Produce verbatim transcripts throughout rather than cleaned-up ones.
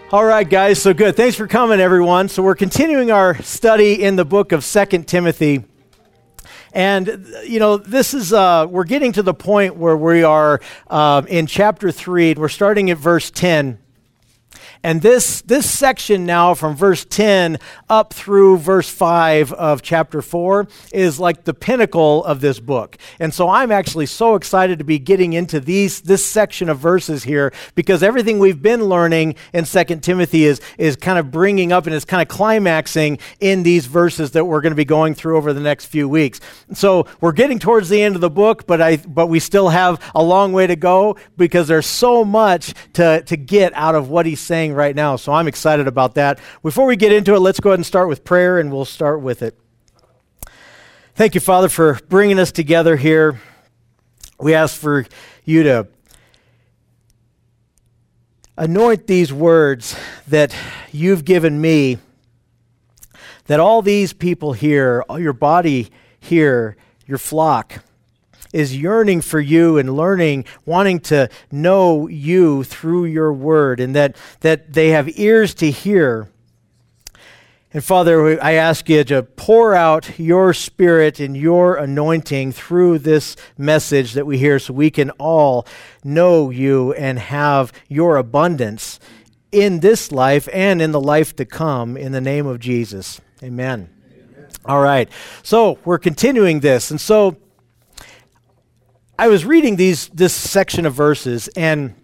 All right, guys, so good. Thanks for coming, everyone. So we're continuing our study in the book of Second Timothy. And, you know, this is, uh, we're getting to the point where we are uh, in chapter three. We're starting at verse ten. And this this section now from verse ten up through verse five of chapter four is like the pinnacle of this book. And so I'm actually so excited to be getting into these this section of verses here, because everything we've been learning in Second Timothy is, is kind of bringing up and is kind of climaxing in these verses that we're going to be going through over the next few weeks. So we're getting towards the end of the book, but I but we still have a long way to go, because there's so much to, to get out of what he's saying right now. So I'm excited about that. Before we get into it, let's go ahead and start with prayer, and we'll start with it. Thank you, Father, for bringing us together here. We ask for you to anoint these words that you've given me, that all these people here, all your body here, your flock, is yearning for you and learning, wanting to know you through your word, and that, that they have ears to hear. And Father, I ask you to pour out your Spirit and your anointing through this message that we hear, so we can all know you and have your abundance in this life and in the life to come, in the name of Jesus. Amen. Amen. All right. So we're continuing this. And so I was reading these this section of verses, and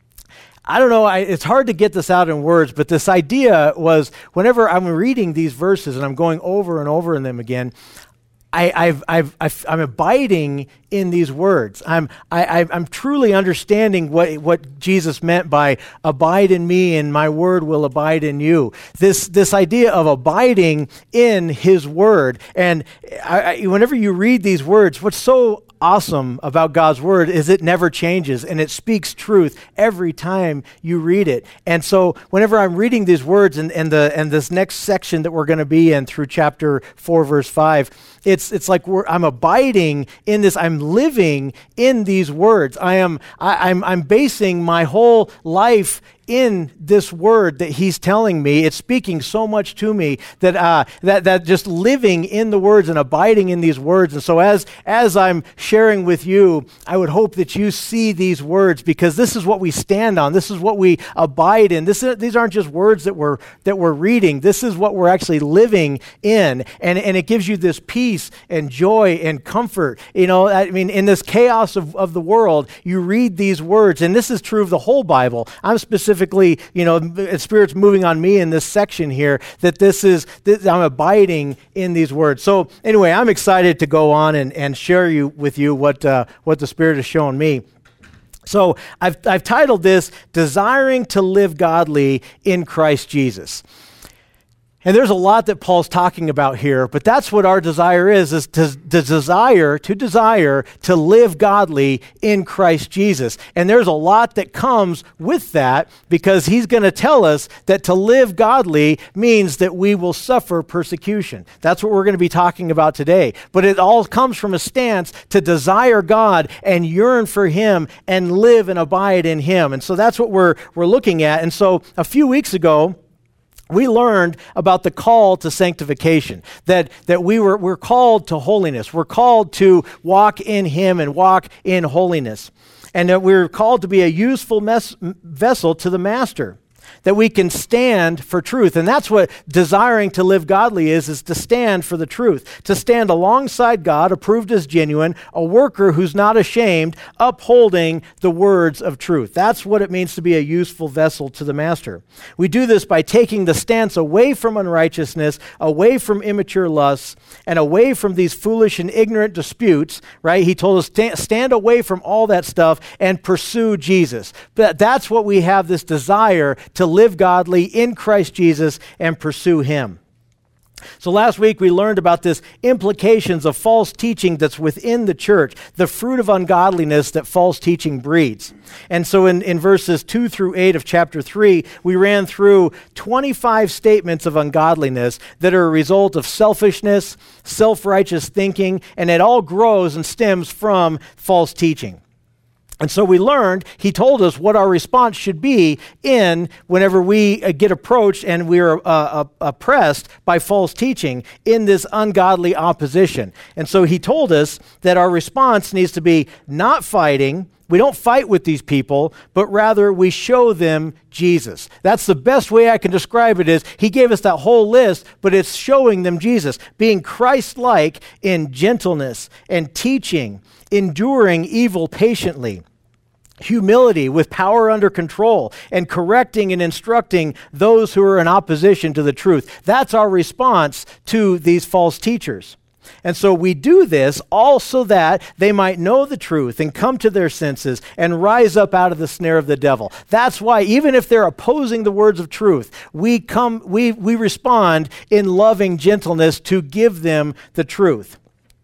I don't know, I, it's hard to get this out in words, but this idea was, whenever I'm reading these verses and I'm going over and over in them again, I, I've, I've, I've, I'm abiding in these words. I'm, I, I'm truly understanding what, what Jesus meant by abide in me and my word will abide in you. This, this idea of abiding in his word. And I, I, whenever you read these words, what's so awesome about God's word is it never changes, and it speaks truth every time you read it. And so whenever I'm reading these words and, and the and this next section that we're going to be in through chapter four, verse five, it's it's like we're, I'm abiding in this. I'm living in these words. I am I, I'm I'm basing my whole life in this word that he's telling me. It's speaking so much to me that uh, that that just living in the words and abiding in these words. And so as as I'm sharing with you, I would hope that you see these words, because this is what we stand on. This is what we abide in. This is, these aren't just words that we're that we're reading. This is what we're actually living in, and and it gives you this peace and joy and comfort. You know, I mean, in this chaos of, of the world, you read these words, and this is true of the whole Bible. I'm specifically you know, Spirit's moving on me in this section here, that this is, this, I'm abiding in these words. So anyway, I'm excited to go on and, and share you with you what uh, what the Spirit has shown me. So I've I've titled this, Desiring to Live Godly in Christ Jesus. And there's a lot that Paul's talking about here, but that's what our desire is, is to, to desire, to desire to live godly in Christ Jesus. And there's a lot that comes with that, because he's going to tell us that to live godly means that we will suffer persecution. That's what we're going to be talking about today. But it all comes from a stance to desire God and yearn for him and live and abide in him. And so that's what we're we're looking at. And so a few weeks ago, we learned about the call to sanctification, that, that we were, we're called to holiness. We're called to walk in him and walk in holiness. And that we're called to be a useful mes- vessel to the master, that we can stand for truth. And that's what desiring to live godly is, is to stand for the truth, to stand alongside God, approved as genuine, a worker who's not ashamed, upholding the words of truth. That's what it means to be a useful vessel to the master. We do this by taking the stance away from unrighteousness, away from immature lusts, and away from these foolish and ignorant disputes, right? He told us, stand, stand away from all that stuff and pursue Jesus. But that's what we have, this desire to live godly in Christ Jesus and pursue him. So last week we learned about this implications of false teaching that's within the church, the fruit of ungodliness that false teaching breeds. And so in, in verses two through eight of chapter three, we ran through twenty-five statements of ungodliness that are a result of selfishness, self-righteous thinking, and it all grows and stems from false teaching. And so we learned, he told us what our response should be in whenever we uh, get approached and we're uh, uh, oppressed by false teaching in this ungodly opposition. And so he told us that our response needs to be not fighting. We don't fight with these people, but rather we show them Jesus. That's the best way I can describe it is he gave us that whole list, but it's showing them Jesus, being Christ-like in gentleness and teaching, enduring evil patiently, humility with power under control, and correcting and instructing those who are in opposition to the truth. That's our response to these false teachers. And so we do this all so that they might know the truth and come to their senses and rise up out of the snare of the devil. That's why even if they're opposing the words of truth, we come, we, we respond in loving gentleness to give them the truth.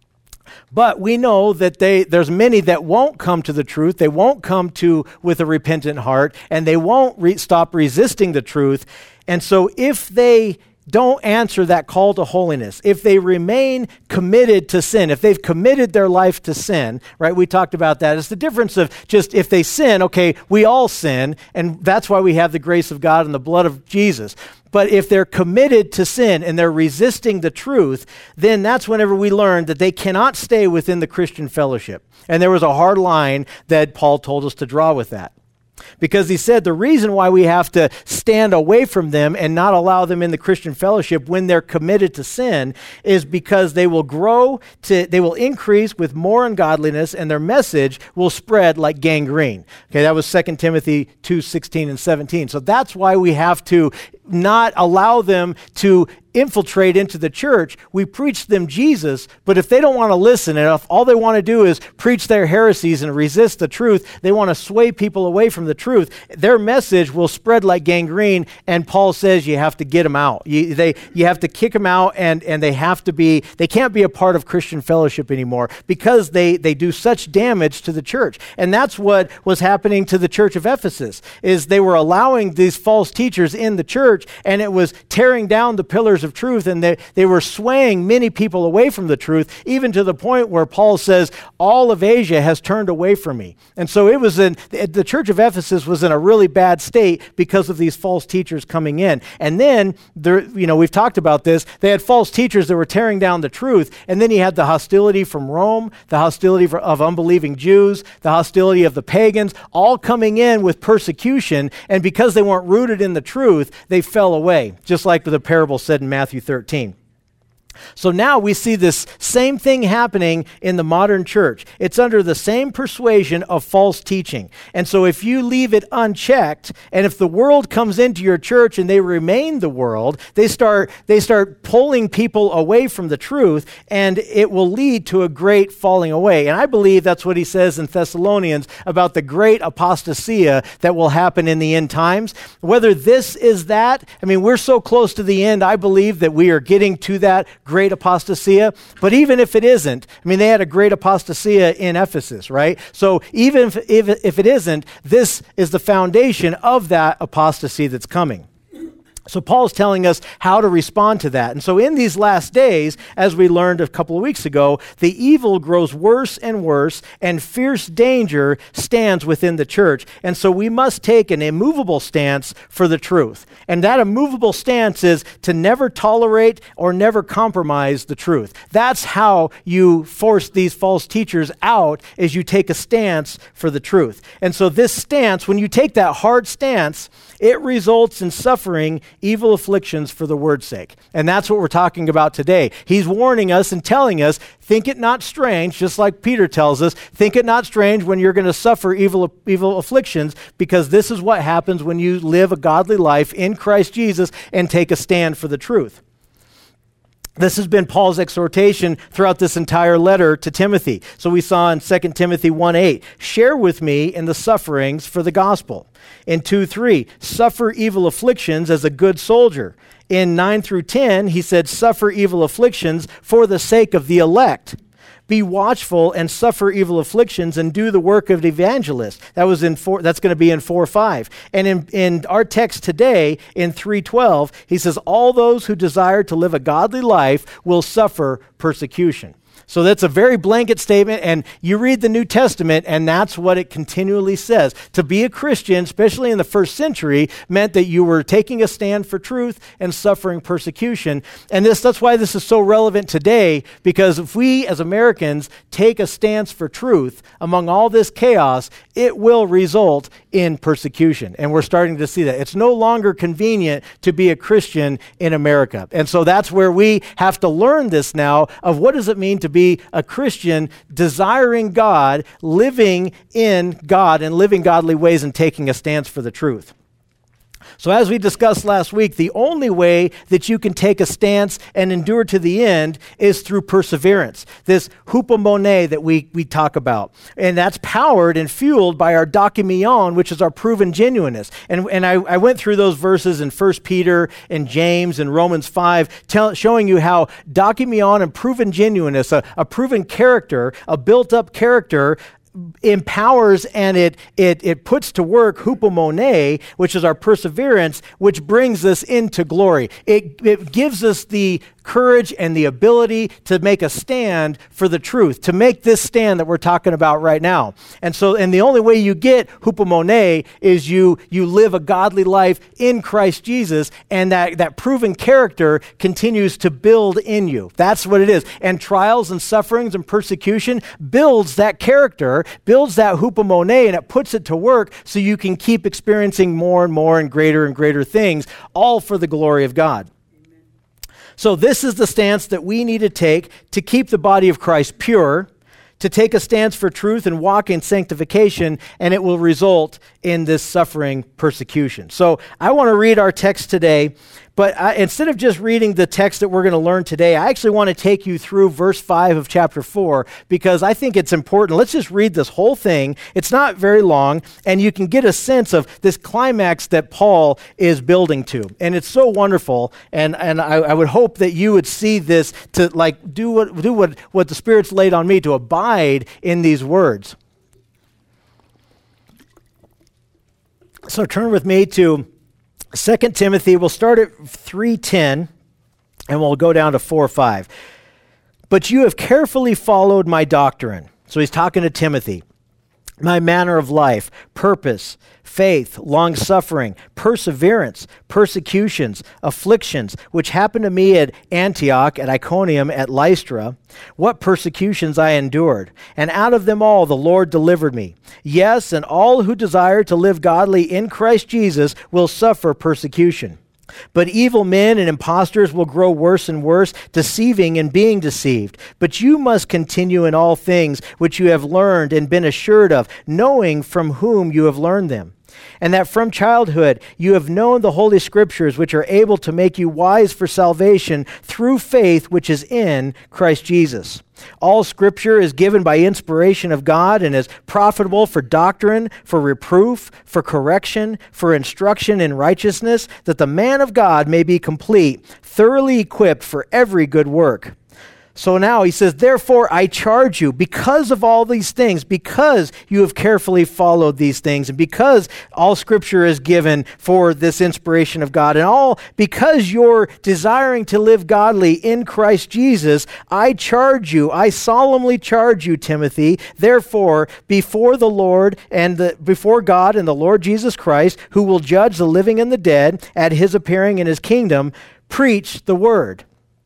But we know that they, there's many that won't come to the truth. They won't come to with a repentant heart, and they won't re- stop resisting the truth. And so if they don't answer that call to holiness, if they remain committed to sin, if they've committed their life to sin, right? We talked about that. It's the difference of just if they sin, okay, we all sin, and that's why we have the grace of God and the blood of Jesus. But if they're committed to sin and they're resisting the truth, then that's whenever we learn that they cannot stay within the Christian fellowship. And there was a hard line that Paul told us to draw with that. Because he said the reason why we have to stand away from them and not allow them in the Christian fellowship when they're committed to sin is because they will grow to, they will increase with more ungodliness, and their message will spread like gangrene. Okay, that was Second Timothy two sixteen and seventeen. So that's why we have to not allow them to infiltrate into the church. We preach them Jesus, but if they don't want to listen, and if all they want to do is preach their heresies and resist the truth, they want to sway people away from the truth, their message will spread like gangrene, and Paul says you have to get them out. You, they, you have to kick them out, and, and they have to be, they can't be a part of Christian fellowship anymore because they, they do such damage to the church. And that's what was happening to the church of Ephesus, is they were allowing these false teachers in the church, and it was tearing down the pillars of truth, and they, they were swaying many people away from the truth, even to the point where Paul says, all of Asia has turned away from me. And so it was in, the church of Ephesus was in a really bad state because of these false teachers coming in. And then, there, you know, we've talked about this, they had false teachers that were tearing down the truth, and then you had the hostility from Rome, the hostility of unbelieving Jews, the hostility of the pagans, all coming in with persecution, and because they weren't rooted in the truth, they fell away, just like the parable said in Matthew thirteen. So now we see this same thing happening in the modern church. It's under the same persuasion of false teaching. And so if you leave it unchecked, and if the world comes into your church and they remain the world, they start they start pulling people away from the truth, and it will lead to a great falling away. And I believe that's what he says in Thessalonians about the great apostasia that will happen in the end times. Whether this is that, I mean, we're so close to the end, I believe that we are getting to that great apostasia. But even if it isn't, I mean, they had a great apostasia in Ephesus, right? So even if, if, if it isn't, this is the foundation of that apostasy that's coming. So Paul's telling us how to respond to that. And so in these last days, as we learned a couple of weeks ago, the evil grows worse and worse, and fierce danger stands within the church. And so we must take an immovable stance for the truth. And that immovable stance is to never tolerate or never compromise the truth. That's how you force these false teachers out, is you take a stance for the truth. And so this stance, when you take that hard stance, it results in suffering evil afflictions for the word's sake. And that's what we're talking about today. He's warning us and telling us, think it not strange, just like Peter tells us, think it not strange when you're going to suffer evil, evil afflictions, because this is what happens when you live a godly life in Christ Jesus and take a stand for the truth. This has been Paul's exhortation throughout this entire letter to Timothy. So we saw in Second Timothy one eight, share with me in the sufferings for the gospel. In two three, suffer evil afflictions as a good soldier. In nine through ten, he said, suffer evil afflictions for the sake of the elect. Be watchful and suffer evil afflictions and do the work of the evangelist. That was in four, that's going to be in four five. And in, in our text today, in three twelve, he says, all those who desire to live a godly life will suffer persecution. So that's a very blanket statement, and you read the New Testament, and that's what it continually says. To be a Christian, especially in the first century, meant that you were taking a stand for truth and suffering persecution. And this that's why this is so relevant today, because if we as Americans take a stance for truth among all this chaos, it will result in persecution. And we're starting to see that. It's no longer convenient to be a Christian in America. And so that's where we have to learn this now of what does it mean to be a Christian, desiring God, living in God and living godly ways and taking a stance for the truth. So as we discussed last week, the only way that you can take a stance and endure to the end is through perseverance, this hupomone that we, we talk about. And that's powered and fueled by our dokymion, which is our proven genuineness. And, and I, I went through those verses in First Peter and James and Romans five, tell, showing you how dokymion and proven genuineness, a, a proven character, a built-up character, empowers and it it it puts to work hupomone, which is our perseverance, which brings us into glory. It, it gives us the courage and the ability to make a stand for the truth, to make this stand that we're talking about right now. And so, and the only way you get hupomone is you you live a godly life in Christ Jesus, and that, that proven character continues to build in you. That's what it is. And trials and sufferings and persecution builds that character, builds that hupomone, and it puts it to work so you can keep experiencing more and more and greater and greater things, all for the glory of God. So this is the stance that we need to take to keep the body of Christ pure, to take a stance for truth and walk in sanctification, and it will result in this suffering persecution. So I want to read our text today, but I, instead of just reading the text that we're going to learn today, I actually want to take you through verse five of chapter four, because I think it's important. Let's just read this whole thing. It's not very long, and you can get a sense of this climax that Paul is building to. And it's so wonderful, and, and I, I would hope that you would see this to like do what do what, what the Spirit's laid on me, to abide in these words. So turn with me to Second Timothy. We'll start at three ten, and we'll go down to four five. But you have carefully followed my doctrine. So he's talking to Timothy. My manner of life, purpose, faith, long-suffering, perseverance, persecutions, afflictions, which happened to me at Antioch, at Iconium, at Lystra, what persecutions I endured. And out of them all the Lord delivered me. Yes, and all who desire to live godly in Christ Jesus will suffer persecution. But evil men and impostors will grow worse and worse, deceiving and being deceived. But you must continue in all things which you have learned and been assured of, knowing from whom you have learned them. And that from childhood you have known the Holy Scriptures, which are able to make you wise for salvation through faith which is in Christ Jesus. All Scripture is given by inspiration of God and is profitable for doctrine, for reproof, for correction, for instruction in righteousness, that the man of God may be complete, thoroughly equipped for every good work. So now he says, therefore I charge you, because of all these things, because you have carefully followed these things, and because all Scripture is given for this inspiration of God, and all because you're desiring to live godly in Christ Jesus, I charge you, I solemnly charge you, Timothy, therefore, before the Lord and the, before God and the Lord Jesus Christ, who will judge the living and the dead at his appearing in his kingdom, preach the word.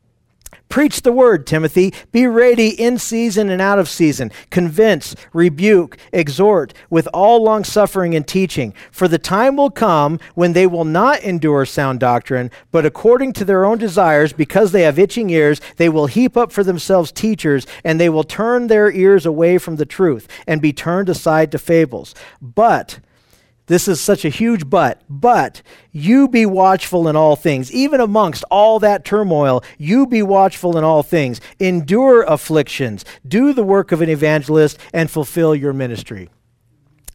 Preach the word, Timothy. Be ready in season and out of season. Convince, rebuke, exhort with all longsuffering and teaching. For the time will come when they will not endure sound doctrine, but according to their own desires, because they have itching ears, they will heap up for themselves teachers, and they will turn their ears away from the truth and be turned aside to fables. But this is such a huge but. But you be watchful in all things. Even amongst all that turmoil, you be watchful in all things. Endure afflictions. Do the work of an evangelist and fulfill your ministry.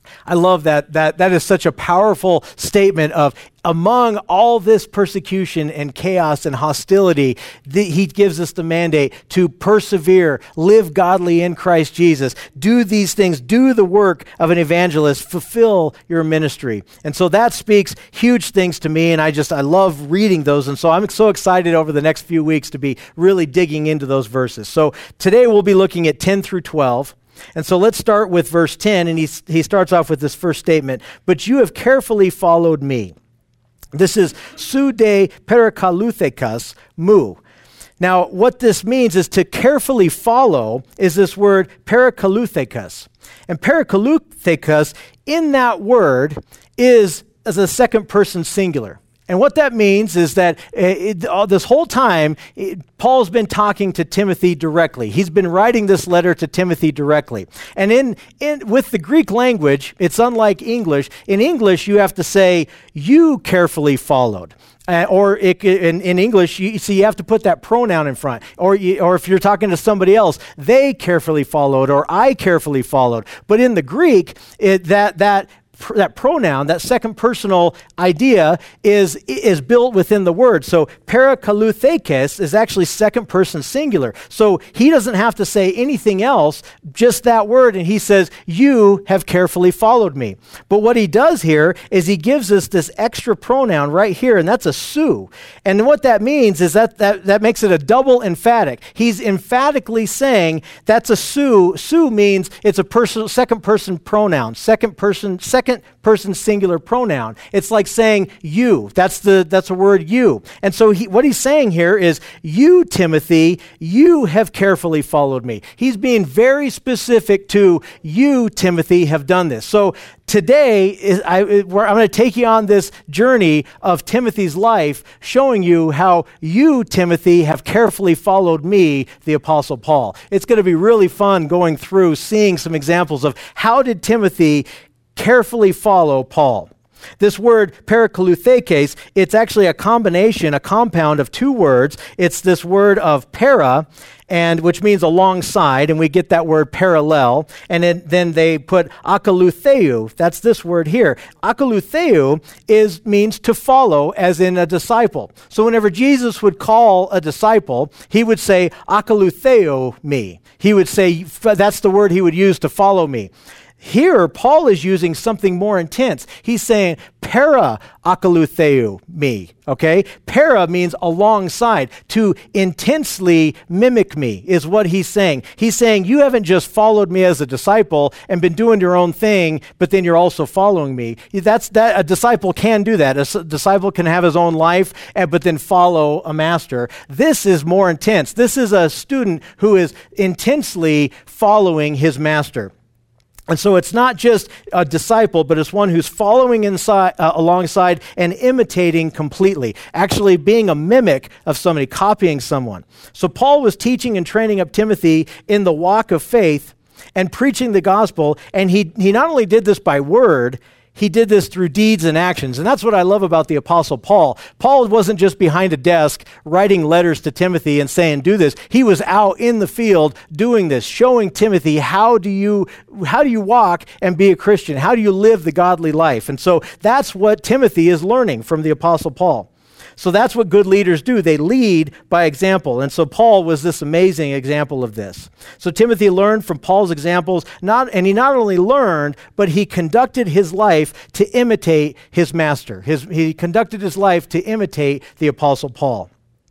I love that. That that is such a powerful statement of among all this persecution and chaos and hostility, the, he gives us the mandate to persevere, live godly in Christ Jesus, do these things, do the work of an evangelist, fulfill your ministry. And so that speaks huge things to me, and I just, I love reading those. And so I'm so excited over the next few weeks to be really digging into those verses. So today we'll be looking at ten through twelve. And so let's start with verse ten, and he, he starts off with this first statement, "But you have carefully followed me." This is su de perikaluthekas mu. Now, what this means is to carefully follow is this word perikaluthekas. And perikaluthekas in that word is as a second person singular. And what that means is that it, uh, this whole time, it, Paul's been talking to Timothy directly. He's been writing this letter to Timothy directly. And in, in with the Greek language, it's unlike English. In English, you have to say, "you carefully followed." Uh, or it, in, in English, you see, you have to put that pronoun in front. Or, you, or if you're talking to somebody else, "they carefully followed," or "I carefully followed." But in the Greek, it, that that that pronoun, that second personal idea is, is built within the word. So perikaluthekes is actually second person singular. So he doesn't have to say anything else, just that word, and he says, "you have carefully followed me." But what he does here is he gives us this extra pronoun right here, and that's a su. And what that means is that that, that makes it a double emphatic. He's emphatically saying that's a su. Su means it's a person, second person pronoun, second person, second Second person singular pronoun. It's like saying you. That's the that's a word you. And so he, what he's saying here is, "You, Timothy, you have carefully followed me." He's being very specific to you, Timothy, have done this. So today, is, I, I'm going to take you on this journey of Timothy's life, showing you how you, Timothy, have carefully followed me, the Apostle Paul. It's going to be really fun going through, seeing some examples of how did Timothy carefully follow Paul. This word perikaluthekes, it's actually a combination, a compound of two words. It's this word of para, and which means alongside, and we get that word parallel. And then, then they put akalutheu. That's this word here. Akalutheu is means to follow, as in a disciple. So whenever Jesus would call a disciple, he would say akalutheo me. He would say, that's the word he would use to follow me. Here, Paul is using something more intense. He's saying, para akalutheu me, okay? Para means alongside, to intensely mimic me is what he's saying. He's saying, you haven't just followed me as a disciple and been doing your own thing, but then you're also following me. That's that. A disciple can do that. A disciple can have his own life, but then follow a master. This is more intense. This is a student who is intensely following his master. And so it's not just a disciple, but it's one who's following inside, uh, alongside and imitating completely, actually being a mimic of somebody, copying someone. So Paul was teaching and training up Timothy in the walk of faith and preaching the gospel, and he, he not only did this by word, he did this through deeds and actions. And that's what I love about the Apostle Paul. Paul wasn't just behind a desk writing letters to Timothy and saying, do this. He was out in the field doing this, showing Timothy, how do you how do you walk and be a Christian? How do you live the godly life? And so that's what Timothy is learning from the Apostle Paul. So that's what good leaders do. They lead by example. And so Paul was this amazing example of this. So Timothy learned from Paul's examples, not, and he not only learned, but he conducted his life to imitate his master. His, he conducted his life to imitate the Apostle Paul.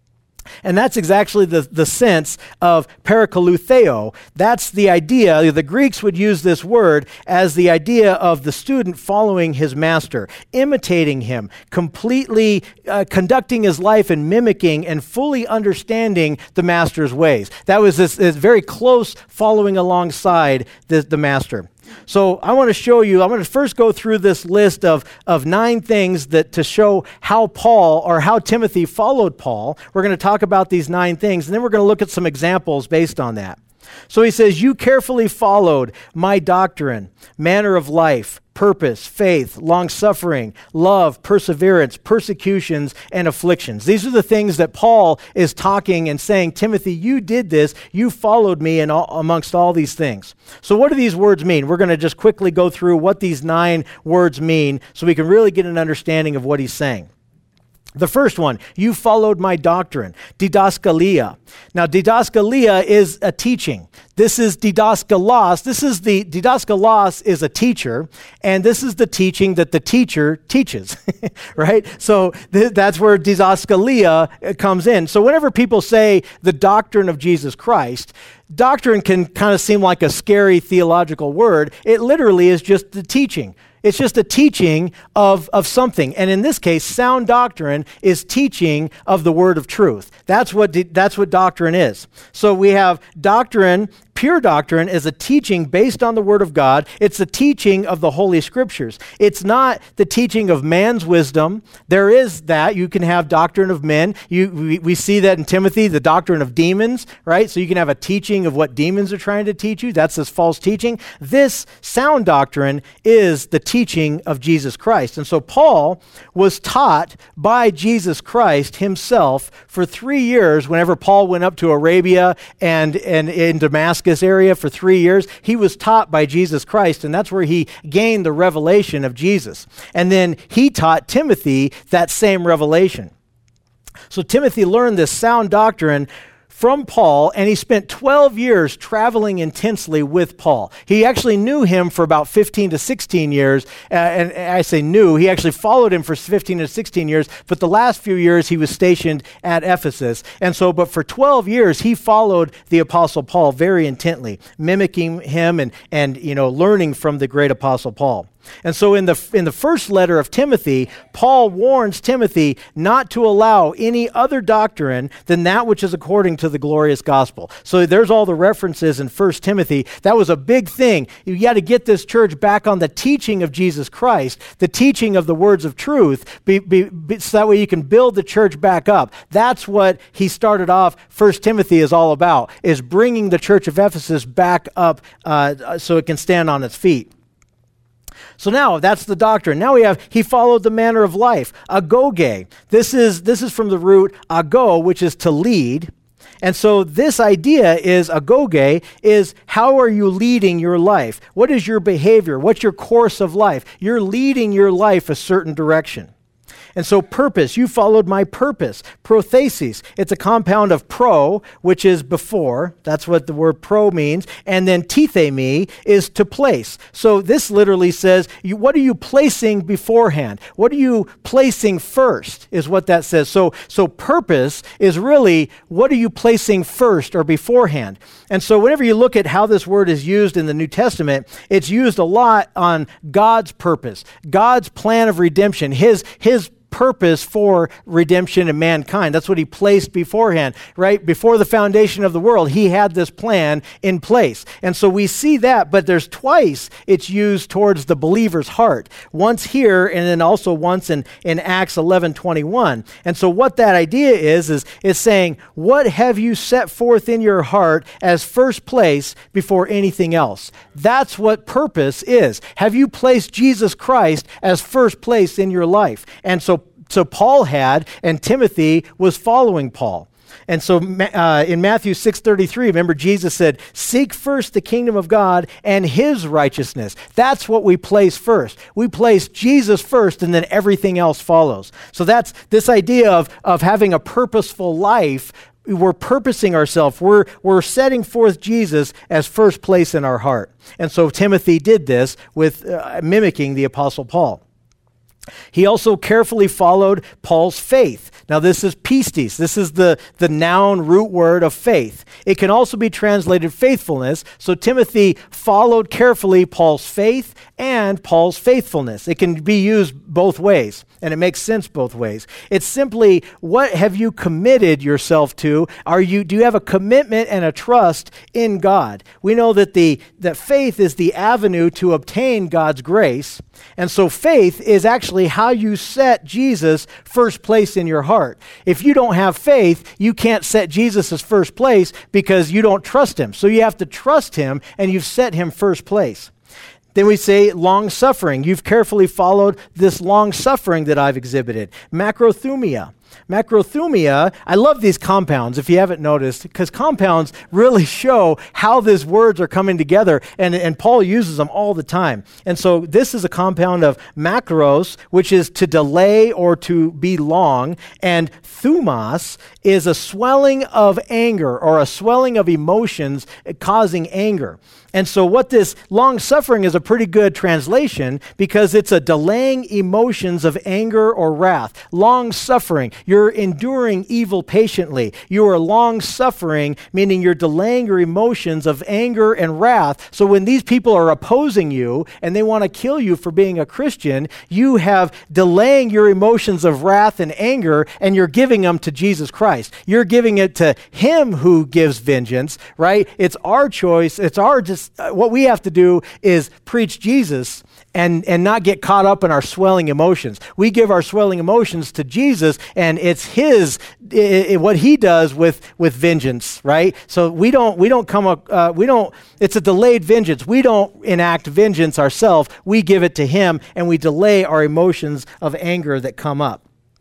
And that's exactly the, the sense of perikalutheo. That's the idea. The Greeks would use this word as the idea of the student following his master, imitating him, completely uh, conducting his life and mimicking and fully understanding the master's ways. That was this, this very close following alongside the, the master. So I want to show you, I'm going to first go through this list of, of nine things that to show how Paul or how Timothy followed Paul. We're going to talk about these nine things, and then we're going to look at some examples based on that. So he says, you carefully followed my doctrine, manner of life, purpose, faith, long-suffering, love, perseverance, persecutions, and afflictions. These are the things that Paul is talking and saying, Timothy, you did this, you followed me in all, amongst all these things. So what do these words mean? We're going to just quickly go through what these nine words mean so we can really get an understanding of what he's saying. The first one, you followed my doctrine, didaskalia. Now, didaskalia is a teaching. This is didaskalos. This is the, didaskalos is a teacher, and this is the teaching that the teacher teaches, right? So th- that's where didaskalia comes in. So whenever people say the doctrine of Jesus Christ, doctrine can kind of seem like a scary theological word. It literally is just the teaching. It's just a teaching of, of something. And in this case, sound doctrine is teaching of the word of truth. That's what, di- that's what doctrine is. So we have doctrine. Pure doctrine is a teaching based on the Word of God. It's a teaching of the Holy Scriptures. It's not the teaching of man's wisdom. There is that. You can have doctrine of men. You, we, we see that in Timothy, the doctrine of demons, right? So you can have a teaching of what demons are trying to teach you. That's this false teaching. This sound doctrine is the teaching of Jesus Christ. And so Paul was taught by Jesus Christ himself for three years. Whenever Paul went up to Arabia and, and in Damascus, area for three years, he was taught by Jesus Christ, and that's where he gained the revelation of Jesus. And then he taught Timothy that same revelation. So Timothy learned this sound doctrine from Paul, and he spent twelve years traveling intensely with Paul. He actually knew him for about fifteen to sixteen years, uh, and I say knew, he actually followed him for fifteen to sixteen years, but the last few years he was stationed at Ephesus. And so, but for twelve years, he followed the Apostle Paul very intently, mimicking him and, and you know, learning from the great Apostle Paul. And so in the in the first letter of Timothy, Paul warns Timothy not to allow any other doctrine than that which is according to the glorious gospel. So there's all the references in First Timothy. That was a big thing. You got to get this church back on the teaching of Jesus Christ, the teaching of the words of truth, be, be, be, so that way you can build the church back up. That's what he started off. First Timothy is all about, is bringing the church of Ephesus back up uh, so it can stand on its feet. So now that's the doctrine. Now we have, he followed the manner of life, agoge. This is, this is from the root ago, which is to lead. And so this idea is, agoge, is how are you leading your life? What is your behavior? What's your course of life? You're leading your life a certain direction. And so purpose, you followed my purpose. Prothesis, it's a compound of pro, which is before. That's what the word pro means. And then tithemi is to place. So this literally says, you, what are you placing beforehand? What are you placing first is what that says. So, so purpose is really, what are you placing first or beforehand? And so whenever you look at how this word is used in the New Testament, it's used a lot on God's purpose, God's plan of redemption, his, his purpose for redemption of mankind. That's what he placed beforehand, right? Before the foundation of the world, he had this plan in place. And so we see that, but there's twice it's used towards the believer's heart. Once here, and then also once in, in Acts eleven twenty-one. And so what that idea is, is, is saying, what have you set forth in your heart as first place before anything else? That's what purpose is. Have you placed Jesus Christ as first place in your life? And so So Paul had, and Timothy was following Paul. And so uh, in Matthew six thirty-three, remember Jesus said, seek first the kingdom of God and his righteousness. That's what we place first. We place Jesus first, and then everything else follows. So that's this idea of, of having a purposeful life. We're purposing ourselves. We're, we're setting forth Jesus as first place in our heart. And so Timothy did this with uh, mimicking the Apostle Paul. He also carefully followed Paul's faith. Now this is pistis. This is the, the noun root word of faith. It can also be translated faithfulness. So Timothy followed carefully Paul's faith and Paul's faithfulness. It can be used both ways, and it makes sense both ways. It's simply, what have you committed yourself to? Are you, do you have a commitment and a trust in God? We know that the that faith is the avenue to obtain God's grace. And so faith is actually how you set Jesus first place in your heart. If you don't have faith, you can't set Jesus as first place because you don't trust him. So you have to trust him, and you've set him first place. Then we say long suffering. You've carefully followed this long suffering that I've exhibited. Macrothumia. Macrothumia, I love these compounds, if you haven't noticed, because compounds really show how these words are coming together, and, and Paul uses them all the time. And so this is a compound of macros, which is to delay or to be long, and thumos is a swelling of anger or a swelling of emotions causing anger. And so what this long suffering is a pretty good translation because it's a delaying emotions of anger or wrath. Long suffering, you're enduring evil patiently. You are long suffering, meaning you're delaying your emotions of anger and wrath. So when these people are opposing you and they want to kill you for being a Christian, you have delaying your emotions of wrath and anger, and you're giving them to Jesus Christ. You're giving it to him who gives vengeance, right? It's our choice. It's our just Uh, what we have to do is preach Jesus and, and not get caught up in our swelling emotions. We give our swelling emotions to Jesus, and it's his, I, I, what he does with, with vengeance, right? So we don't, we don't come up, uh, we don't, it's a delayed vengeance. We don't enact vengeance ourselves. We give it to him, and we delay our emotions of anger that come up.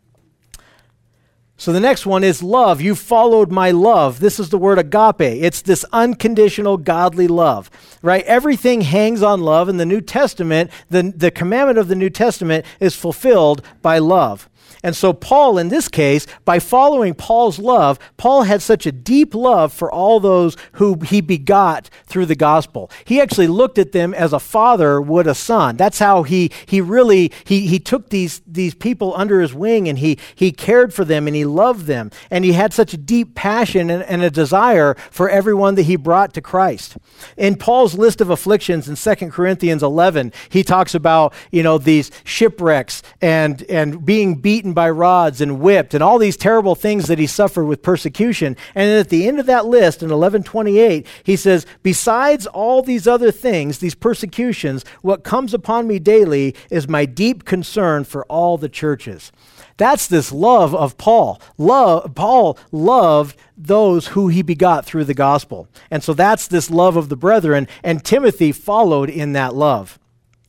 So the next one is love. You followed my love. This is the word agape. It's this unconditional godly love, right? Everything hangs on love. In the New Testament, the, the commandment of the New Testament is fulfilled by love. And so Paul, in this case, by following Paul's love, Paul had such a deep love for all those who he begot through the gospel. He actually looked at them as a father would a son. That's how he he really, he he took these, these people under his wing, and he he cared for them, and he loved them. And he had such a deep passion and, and a desire for everyone that he brought to Christ. In Paul's list of afflictions in Second Corinthians eleven, he talks about, you know, these shipwrecks and, and being beaten by rods and whipped and all these terrible things that he suffered with persecution. And then at the end of that list in eleven twenty-eight, he says, besides all these other things, these persecutions, what comes upon me daily is my deep concern for all the churches. That's this love of Paul. Love, Paul loved those who he begot through the gospel. And so that's this love of the brethren, and Timothy followed in that love.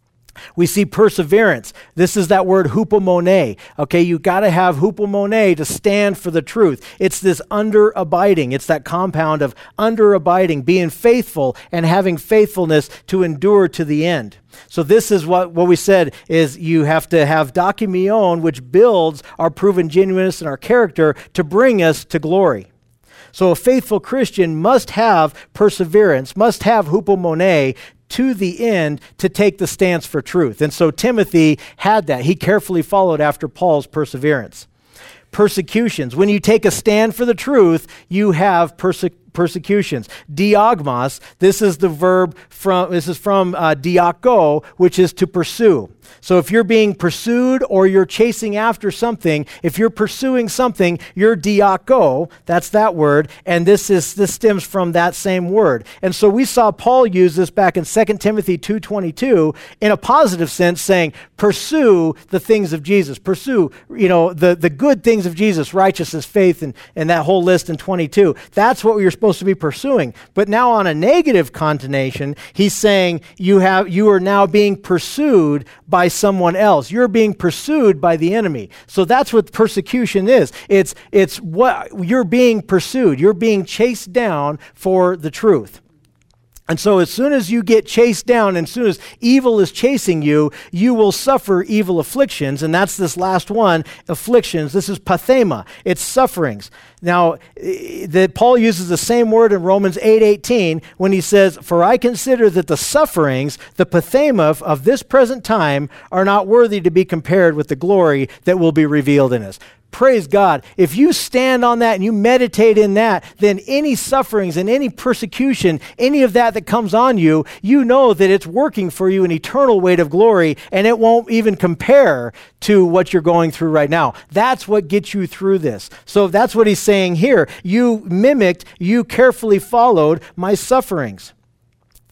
We see perseverance. This is that word hupomone. Okay, you got to have hupomone to stand for the truth. It's this under abiding. It's that compound of under abiding, being faithful and having faithfulness to endure to the end. So this is what, what we said is you have to have documion, which builds our proven genuineness and our character to bring us to glory. So a faithful Christian must have perseverance, must have hupomone to the end to take the stance for truth. And so Timothy had that. He carefully followed after Paul's perseverance. Persecutions. When you take a stand for the truth, you have persecutions. Persecutions. Diagmos, this is the verb from, this is from uh, diako, which is to pursue. So if you're being pursued or you're chasing after something, if you're pursuing something, you're diako, that's that word, and this is this stems from that same word. And so we saw Paul use this back in Second Timothy two twenty-two in a positive sense, saying, pursue the things of Jesus. Pursue, you know, the, the good things of Jesus, righteousness, faith, and, and that whole list in twenty-two. That's what you're supposed to be pursuing. But now on a negative connotation, he's saying you have you are now being pursued by someone else. You're being pursued by the enemy. So that's what persecution is. It's it's what you're being pursued. You're being chased down for the truth. And so as soon as you get chased down, and as soon as evil is chasing you, you will suffer evil afflictions. And that's this last one, afflictions. This is pathema. It's sufferings. Now, that Paul uses the same word in Romans eight eighteen when he says, for I consider that the sufferings, the pathema of this present time, are not worthy to be compared with the glory that will be revealed in us. Praise God. If you stand on that and you meditate in that, then any sufferings and any persecution, any of that that comes on you, you know that it's working for you an eternal weight of glory, and it won't even compare to what you're going through right now. That's what gets you through this. So that's what he's saying here. You mimicked, you carefully followed my sufferings.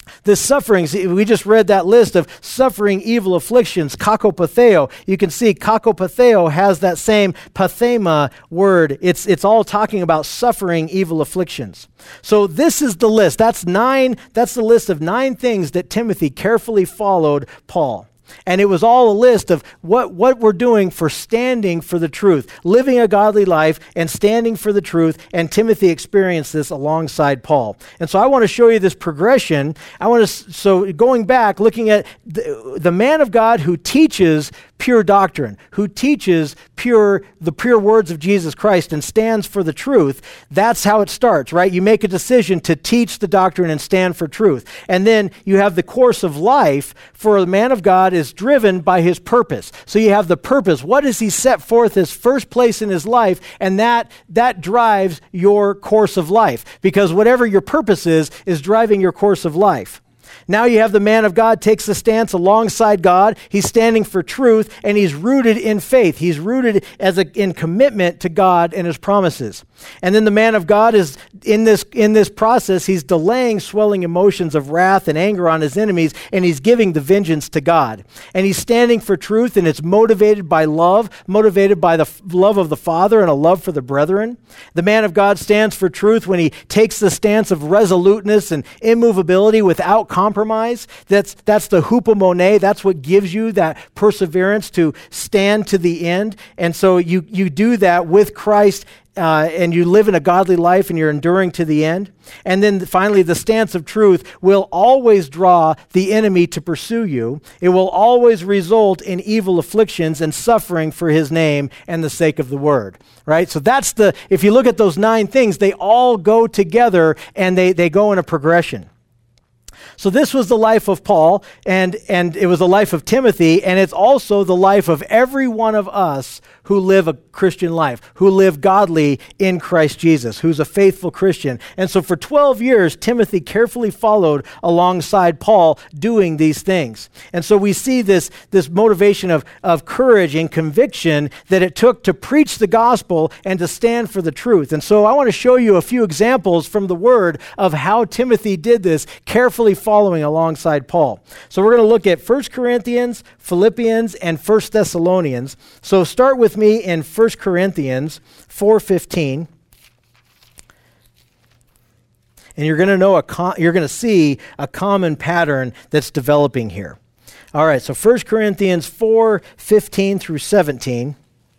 The sufferings, we just read that list of suffering, evil afflictions, kakopatheo. You can see kakopatheo has that same pathema word. It's, it's all talking about suffering, evil afflictions. So this is the list. That's nine, that's the list of nine things that Timothy carefully followed Paul. And it was all a list of what, what we're doing for standing for the truth, living a godly life and standing for the truth. And Timothy experienced this alongside Paul. And so I want to show you this progression. I want to, so going back, looking at the, the man of God who teaches pure doctrine, who teaches pure, the pure words of Jesus Christ and stands for the truth. That's how it starts, right? You make a decision to teach the doctrine and stand for truth. And then you have the course of life for the man of God is driven by his purpose. So you have the purpose. What does he set forth as first place in his life? And that, that drives your course of life, because whatever your purpose is, is driving your course of life. Now you have the man of God takes a stance alongside God. He's standing for truth, and he's rooted in faith. He's rooted as a, in commitment to God and his promises. And then the man of God is in this, in this process, he's delaying swelling emotions of wrath and anger on his enemies, and he's giving the vengeance to God. And he's standing for truth, and it's motivated by love, motivated by the f- love of the Father and a love for the brethren. The man of God stands for truth when he takes the stance of resoluteness and immovability without compromise. That's, that's the hupomone. That's what gives you that perseverance to stand to the end. And so you, you do that with Christ, uh, and you live in a godly life and you're enduring to the end. And then finally, the stance of truth will always draw the enemy to pursue you. It will always result in evil afflictions and suffering for his name and the sake of the word, right? So that's the, if you look at those nine things, they all go together and they, they go in a progression. So this was the life of Paul, and, and it was the life of Timothy, and it's also the life of every one of us who live a Christian life, who live godly in Christ Jesus, who's a faithful Christian. And so for twelve years, Timothy carefully followed alongside Paul doing these things. And so we see this, this motivation of, of courage and conviction that it took to preach the gospel and to stand for the truth. And so I want to show you a few examples from the word of how Timothy did this, carefully following alongside Paul. So we're going to look at First Corinthians, Philippians, and First Thessalonians. So start with me in First Corinthians four fifteen. And you're going to know a com- you're going to see a common pattern that's developing here. All right, so First Corinthians four fifteen through seventeen.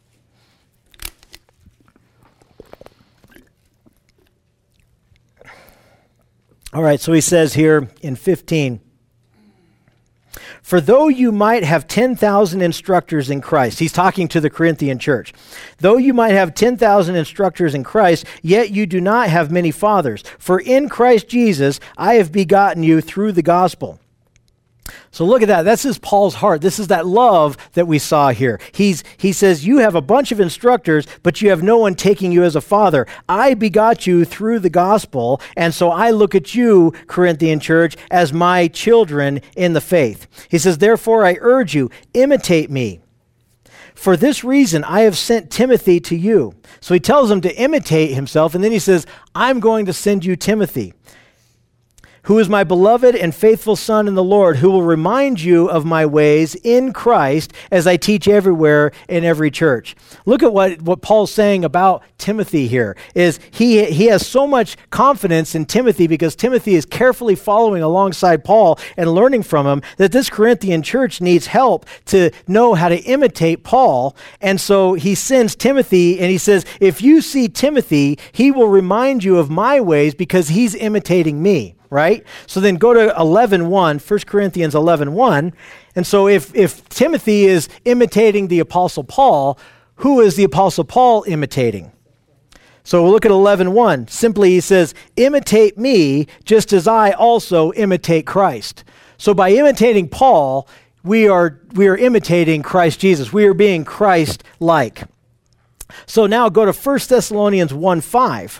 All right, so he says here in fifteen, "For though you might have ten thousand instructors in Christ," he's talking to the Corinthian church, "though you might have ten thousand instructors in Christ, yet you do not have many fathers. For in Christ Jesus I have begotten you through the gospel." So look at that. This is Paul's heart. This is that love that we saw here. He's, he says, you have a bunch of instructors, but you have no one taking you as a father. I begot you through the gospel, and so I look at you, Corinthian church, as my children in the faith. He says, "Therefore I urge you, imitate me. For this reason I have sent Timothy to you." So he tells them to imitate himself, and then he says, "I'm going to send you Timothy, who is my beloved and faithful son in the Lord, who will remind you of my ways in Christ as I teach everywhere in every church." Look at what, what Paul's saying about Timothy here, is he, he has so much confidence in Timothy because Timothy is carefully following alongside Paul and learning from him, that this Corinthian church needs help to know how to imitate Paul. And so he sends Timothy, and he says, if you see Timothy, he will remind you of my ways because he's imitating me. Right? So then go to eleven one, First Corinthians eleven one. And so if, if Timothy is imitating the Apostle Paul, who is the Apostle Paul imitating? So we'll look at eleven one. Simply he says, imitate me just as I also imitate Christ. So by imitating Paul, we are, we are imitating Christ Jesus. We are being Christ-like. So now go to First Thessalonians one five.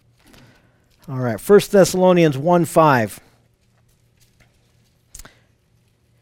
All right, First Thessalonians one five.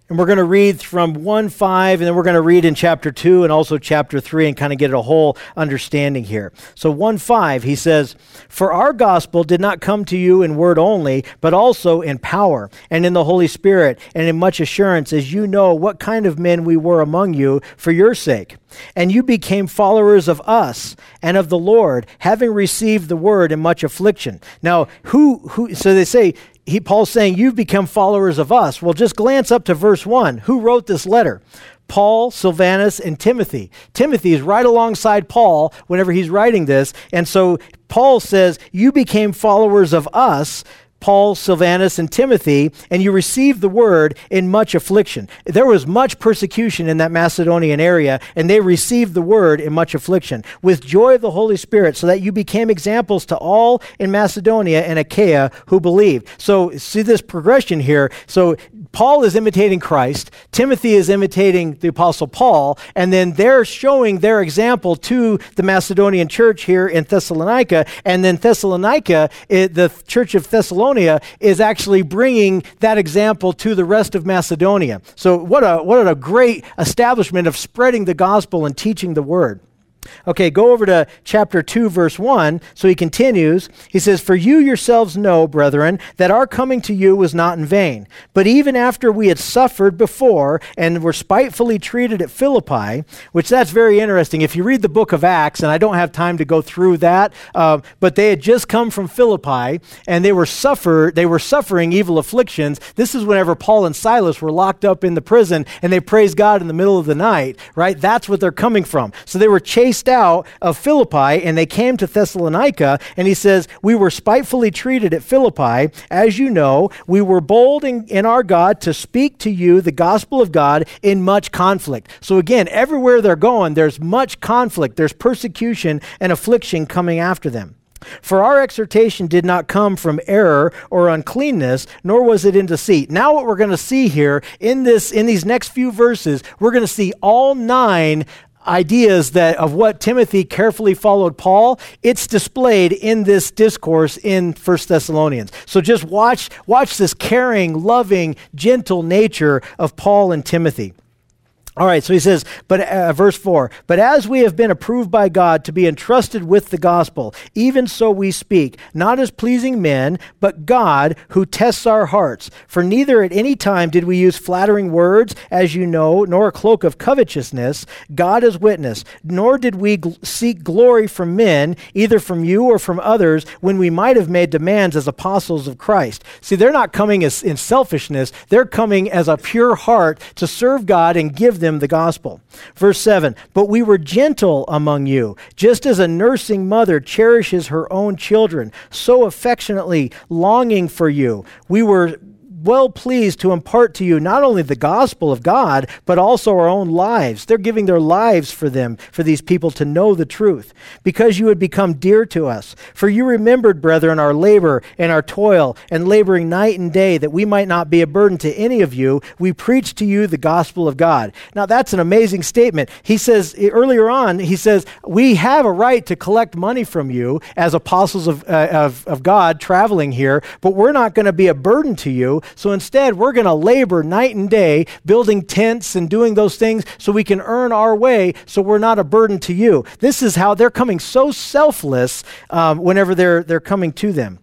And we're going to read from one five, and then we're going to read in chapter two and also chapter three and kind of get a whole understanding here. So one five, he says, "For our gospel did not come to you in word only, but also in power and in the Holy Spirit and in much assurance, as you know what kind of men we were among you for your sake. And you became followers of us and of the Lord, having received the word in much affliction." Now, who, who, so they say, He, Paul's saying, you've become followers of us. Well, just glance up to verse one. Who wrote this letter? Paul, Silvanus, and Timothy. Timothy is right alongside Paul whenever he's writing this. And so Paul says, you became followers of us, Paul, Silvanus, and Timothy, and you received the word in much affliction. There was much persecution in that Macedonian area, and they received the word in much affliction, with joy of the Holy Spirit, so that you became examples to all in Macedonia and Achaia who believed. So see this progression here. So Paul is imitating Christ, Timothy is imitating the Apostle Paul, and then they're showing their example to the Macedonian church here in Thessalonica, and then Thessalonica, it, the church of Thessalonica, is actually bringing that example to the rest of Macedonia. So what a what a great establishment of spreading the gospel and teaching the word. Okay, go over to chapter two, verse one. So he continues. He says, "For you yourselves know, brethren, that our coming to you was not in vain. But even after we had suffered before and were spitefully treated at Philippi," which that's very interesting. If you read the book of Acts, and I don't have time to go through that, uh, but they had just come from Philippi, and they were suffer they were suffering evil afflictions. This is whenever Paul and Silas were locked up in the prison, and they praised God in the middle of the night, right? That's what they're coming from. So they were chased out of Philippi, and they came to Thessalonica, and he says, "We were spitefully treated at Philippi. As you know, we were bold in, in our God to speak to you the gospel of God in much conflict." So again, everywhere they're going, there's much conflict. There's persecution and affliction coming after them. "For our exhortation did not come from error or uncleanness, nor was it in deceit." Now what we're going to see here in this, in these next few verses, we're going to see all nine ideas that of what Timothy carefully followed Paul. It's displayed in this discourse in First Thessalonians. So just watch, watch this caring, loving, gentle nature of Paul and Timothy. All right, so he says, but uh, verse four, "But as we have been approved by God to be entrusted with the gospel, even so we speak, not as pleasing men, but God who tests our hearts. For neither at any time did we use flattering words, as you know, nor a cloak of covetousness. God is witness. Nor did we gl- seek glory from men, either from you or from others, when we might have made demands as apostles of Christ." See, they're not coming as in selfishness. They're coming as a pure heart to serve God and give them the gospel. Verse seven, "But we were gentle among you, just as a nursing mother cherishes her own children, so affectionately longing for you. We were well pleased to impart to you not only the gospel of God, but also our own lives." They're giving their lives for them, for these people to know the truth, "because you had become dear to us. For you remembered, brethren, our labor and our toil, and laboring night and day, that we might not be a burden to any of you. We preached to you the gospel of God." Now that's an amazing statement. He says, earlier on, he says, we have a right to collect money from you as apostles of, uh, of, of God traveling here, but we're not going to be a burden to you. So instead, we're going to labor night and day, building tents and doing those things so we can earn our way, so we're not a burden to you. This is how they're coming so selfless um, whenever they're they're coming to them.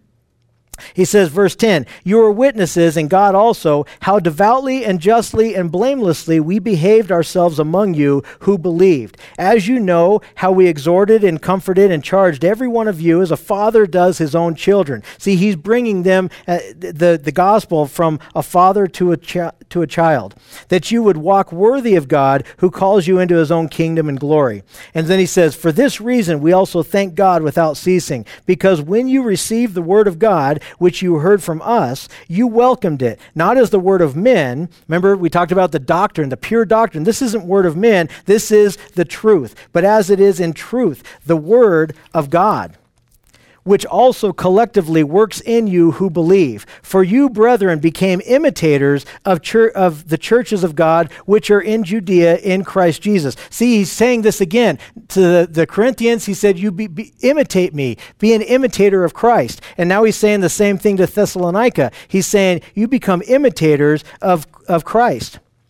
He says, verse ten, "You are witnesses, and God also, how devoutly and justly and blamelessly we behaved ourselves among you who believed. As you know, how we exhorted and comforted and charged every one of you as a father does his own children." See, he's bringing them uh, the, the gospel from a father to a, chi- to a child, "that you would walk worthy of God who calls you into his own kingdom and glory." And then he says, "For this reason we also thank God without ceasing, because when you received the word of God, which you heard from us, you welcomed it, not as the word of men." Remember, we talked about the doctrine, the pure doctrine. This isn't word of men. This is the truth. "But as it is in truth, the word of God, which also collectively works in you who believe. For you, brethren, became imitators of, chur- of the churches of God, which are in Judea in Christ Jesus." See, he's saying this again to the, the Corinthians. He said, you be, be, imitate me, be an imitator of Christ. And now he's saying the same thing to Thessalonica. He's saying, you become imitators of, of Christ.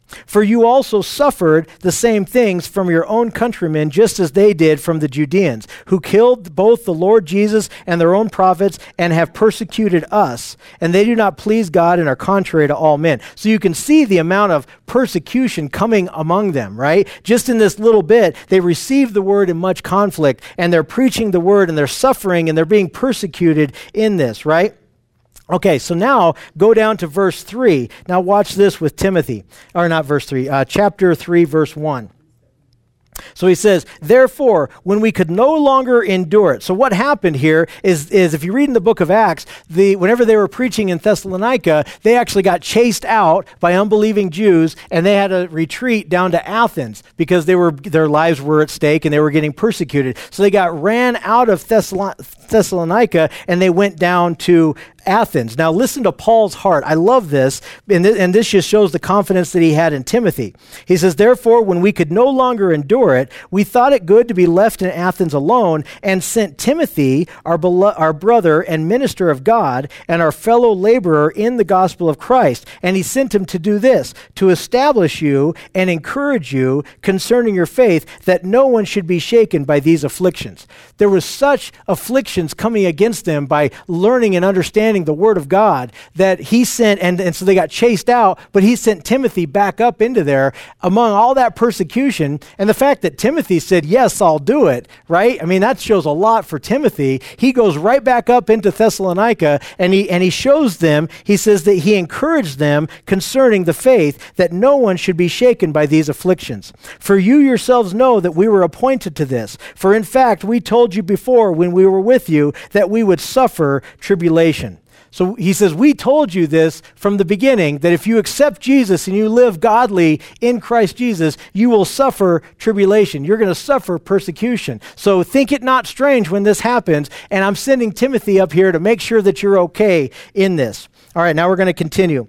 For you also suffered the same things from your own countrymen, just as they did from the Judeans, who killed both the Lord Jesus and their own prophets, and have persecuted us. And they do not please God and are contrary to all men. So you can see the amount of persecution coming among them, right? Just in this little bit, they received the word in much conflict, and they're preaching the word, and they're suffering, and they're being persecuted in this, right? Okay, so now go down to verse three. Now watch this with Timothy. Or not verse three, uh, chapter three, verse one. So he says, therefore, when we could no longer endure it. So what happened here is, is if you read in the book of Acts, the whenever they were preaching in Thessalonica, they actually got chased out by unbelieving Jews, and they had to retreat down to Athens because they were their lives were at stake and they were getting persecuted. So they got ran out of Thessalon- Thessalonica and they went down to Athens. Now listen to Paul's heart. I love this, and, th- and this just shows the confidence that he had in Timothy. He says, therefore, when we could no longer endure it, we thought it good to be left in Athens alone, and sent Timothy, our, belo- our brother and minister of God, and our fellow laborer in the gospel of Christ. And he sent him to do this, to establish you and encourage you concerning your faith, that no one should be shaken by these afflictions. There was such afflictions coming against them by learning and understanding the word of God that he sent, and, and so they got chased out, but he sent Timothy back up into there among all that persecution. And the fact that Timothy said, yes, I'll do it, right? I mean, that shows a lot for Timothy. He goes right back up into Thessalonica, and he and he shows them, he says that he encouraged them concerning the faith, that no one should be shaken by these afflictions. For you yourselves know that we were appointed to this. For in fact, we told you before when we were with you that we would suffer tribulation. So he says, we told you this from the beginning, that if you accept Jesus and you live godly in Christ Jesus, you will suffer tribulation. You're going to suffer persecution. So think it not strange when this happens. And I'm sending Timothy up here to make sure that you're okay in this. All right, now we're going to continue.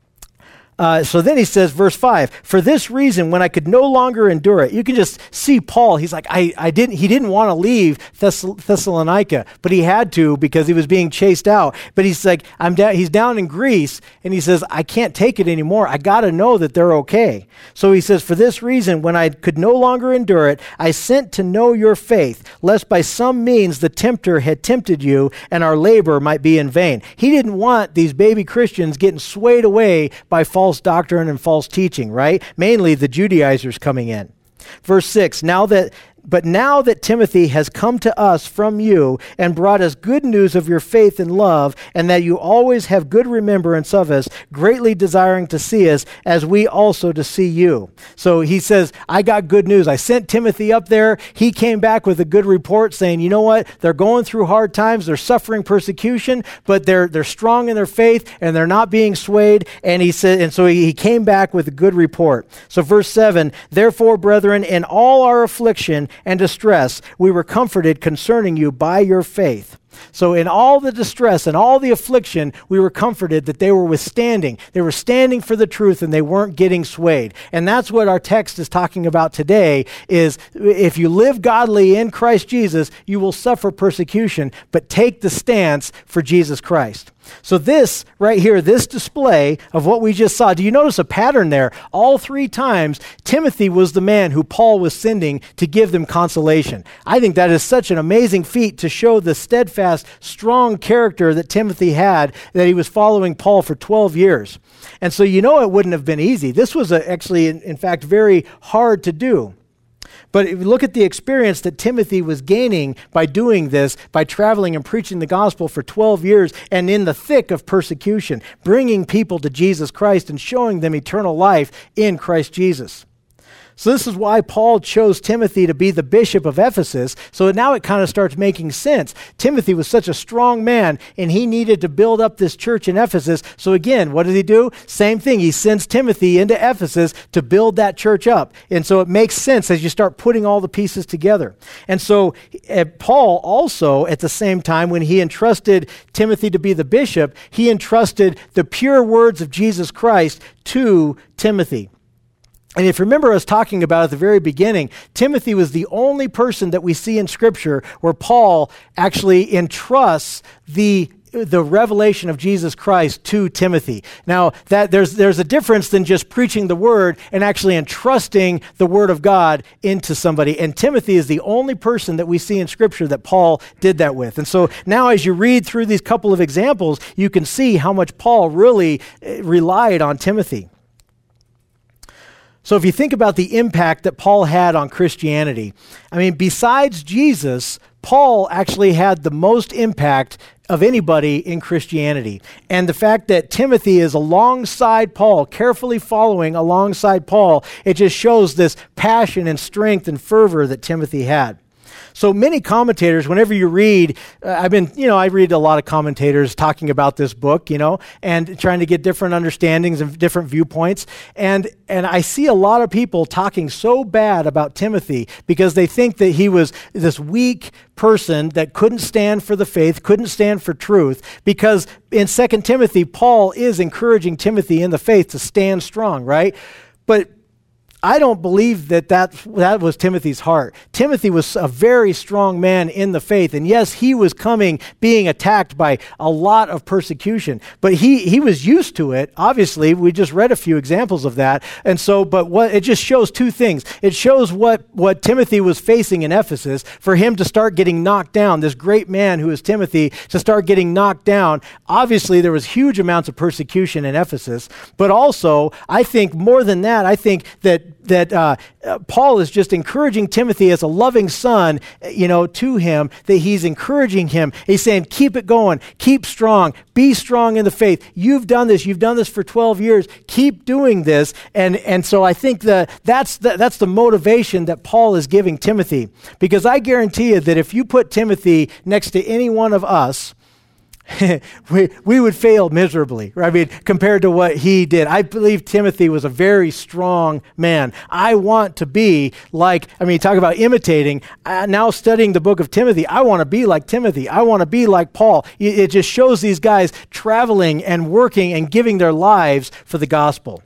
Uh, so then he says, verse five, for this reason, when I could no longer endure it, you can just see Paul. He's like, I, I didn't, he didn't want to leave Thess- Thessalonica, but he had to because he was being chased out. But he's like, I'm down, he's down in Greece, and he says, I can't take it anymore. I got to know that they're okay. So he says, for this reason, when I could no longer endure it, I sent to know your faith, lest by some means the tempter had tempted you and our labor might be in vain. He didn't want these baby Christians getting swayed away by false false doctrine and false teaching, right? Mainly the Judaizers coming in. Verse six, now that But now that Timothy has come to us from you and brought us good news of your faith and love, and that you always have good remembrance of us, greatly desiring to see us, as we also to see you. So he says, I got good news. I sent Timothy up there. He came back with a good report saying, you know what? They're going through hard times. They're suffering persecution, but they're they're strong in their faith and they're not being swayed. And he said, and so he, he came back with a good report. So verse seven, therefore, brethren, in all our affliction and distress, we were comforted concerning you by your faith. So in all the distress and all the affliction, we were comforted that they were withstanding. They were standing for the truth and they weren't getting swayed. And that's what our text is talking about today, is if you live godly in Christ Jesus, you will suffer persecution, but take the stance for Jesus Christ. So this right here, this display of what we just saw, do you notice a pattern there? All three times, Timothy was the man who Paul was sending to give them consolation. I think that is such an amazing feat to show the steadfast, strong character that Timothy had, that he was following Paul for twelve years. And so you know it wouldn't have been easy. This was a, actually, in, in fact, very hard to do. But if you look at the experience that Timothy was gaining by doing this, by traveling and preaching the gospel for twelve years and in the thick of persecution, bringing people to Jesus Christ and showing them eternal life in Christ Jesus. So this is why Paul chose Timothy to be the bishop of Ephesus. So now it kind of starts making sense. Timothy was such a strong man, and he needed to build up this church in Ephesus. So again, what did he do? Same thing. He sends Timothy into Ephesus to build that church up. And so it makes sense as you start putting all the pieces together. And so uh, Paul also, at the same time, when he entrusted Timothy to be the bishop, he entrusted the pure words of Jesus Christ to Timothy. And if you remember us talking about at the very beginning, Timothy was the only person that we see in Scripture where Paul actually entrusts the the revelation of Jesus Christ to Timothy. Now, that there's there's a difference than just preaching the word and actually entrusting the word of God into somebody. And Timothy is the only person that we see in Scripture that Paul did that with. And so now as you read through these couple of examples, you can see how much Paul really relied on Timothy. So if you think about the impact that Paul had on Christianity, I mean, besides Jesus, Paul actually had the most impact of anybody in Christianity. And the fact that Timothy is alongside Paul, carefully following alongside Paul, it just shows this passion and strength and fervor that Timothy had. So many commentators, whenever you read, uh, I've been, you know, I read a lot of commentators talking about this book, you know, and trying to get different understandings and different viewpoints. And and I see a lot of people talking so bad about Timothy because they think that he was this weak person that couldn't stand for the faith, couldn't stand for truth, because in Second Timothy, Paul is encouraging Timothy in the faith to stand strong, right? But I don't believe that, that that was Timothy's heart. Timothy was a very strong man in the faith. And yes, he was coming, being attacked by a lot of persecution. But he, he was used to it. Obviously, we just read a few examples of that. And so, but what it just shows two things. It shows what, what Timothy was facing in Ephesus, for him to start getting knocked down, this great man who is Timothy, to start getting knocked down. Obviously, there was huge amounts of persecution in Ephesus. But also, I think more than that, I think that that uh, uh, Paul is just encouraging Timothy as a loving son, you know, to him, that he's encouraging him. He's saying, keep it going, keep strong, be strong in the faith. You've done this, you've done this for twelve years, keep doing this. And and so I think the, that's, the, that's the motivation that Paul is giving Timothy. Because I guarantee you that if you put Timothy next to any one of us, we, we would fail miserably. I mean, compared to what he did. I believe Timothy was a very strong man. I want to be like, I mean, talk about imitating. Uh, now studying the book of Timothy, I want to be like Timothy. I want to be like Paul. It, it just shows these guys traveling and working and giving their lives for the gospel.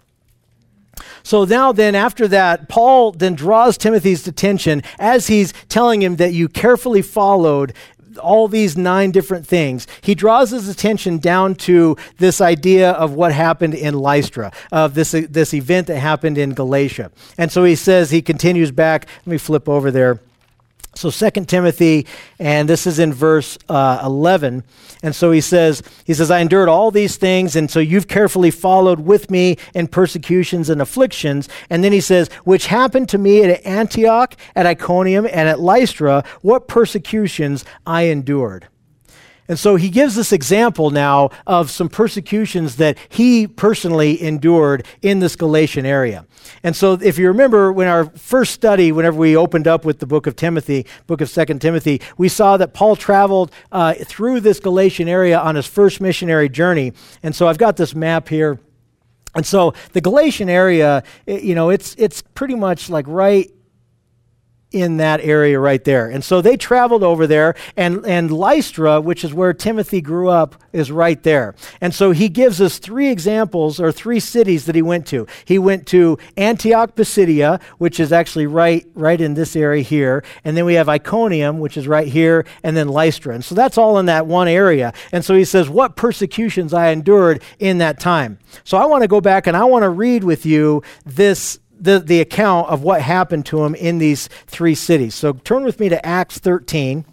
So now then, after that, Paul then draws Timothy's attention as he's telling him that you carefully followed all these nine different things. He draws his attention down to this idea of what happened in Lystra, of this, uh, this event that happened in Galatia. And so he says, he continues back. Let me flip over there. So Second Timothy, and this is in verse uh, eleven. And so he says, he says, I endured all these things, and so you've carefully followed with me in persecutions and afflictions. And then he says, which happened to me at Antioch, at Iconium, and at Lystra, what persecutions I endured. And so he gives this example now of some persecutions that he personally endured in this Galatian area. And so if you remember, when our first study, whenever we opened up with the book of Timothy, book of Second Timothy, we saw that Paul traveled uh, through this Galatian area on his first missionary journey. And so I've got this map here. And so the Galatian area, you know, it's it's pretty much like right in that area right there. And so they traveled over there, and, and Lystra, which is where Timothy grew up, is right there. And so he gives us three examples, or three cities that he went to. He went to Antioch, Pisidia, which is actually right, right in this area here. And then we have Iconium, which is right here, and then Lystra. And so that's all in that one area. And so he says, what persecutions I endured in that time. So I want to go back and I want to read with you this The, the account of what happened to him in these three cities. So turn with me to Acts thirteen.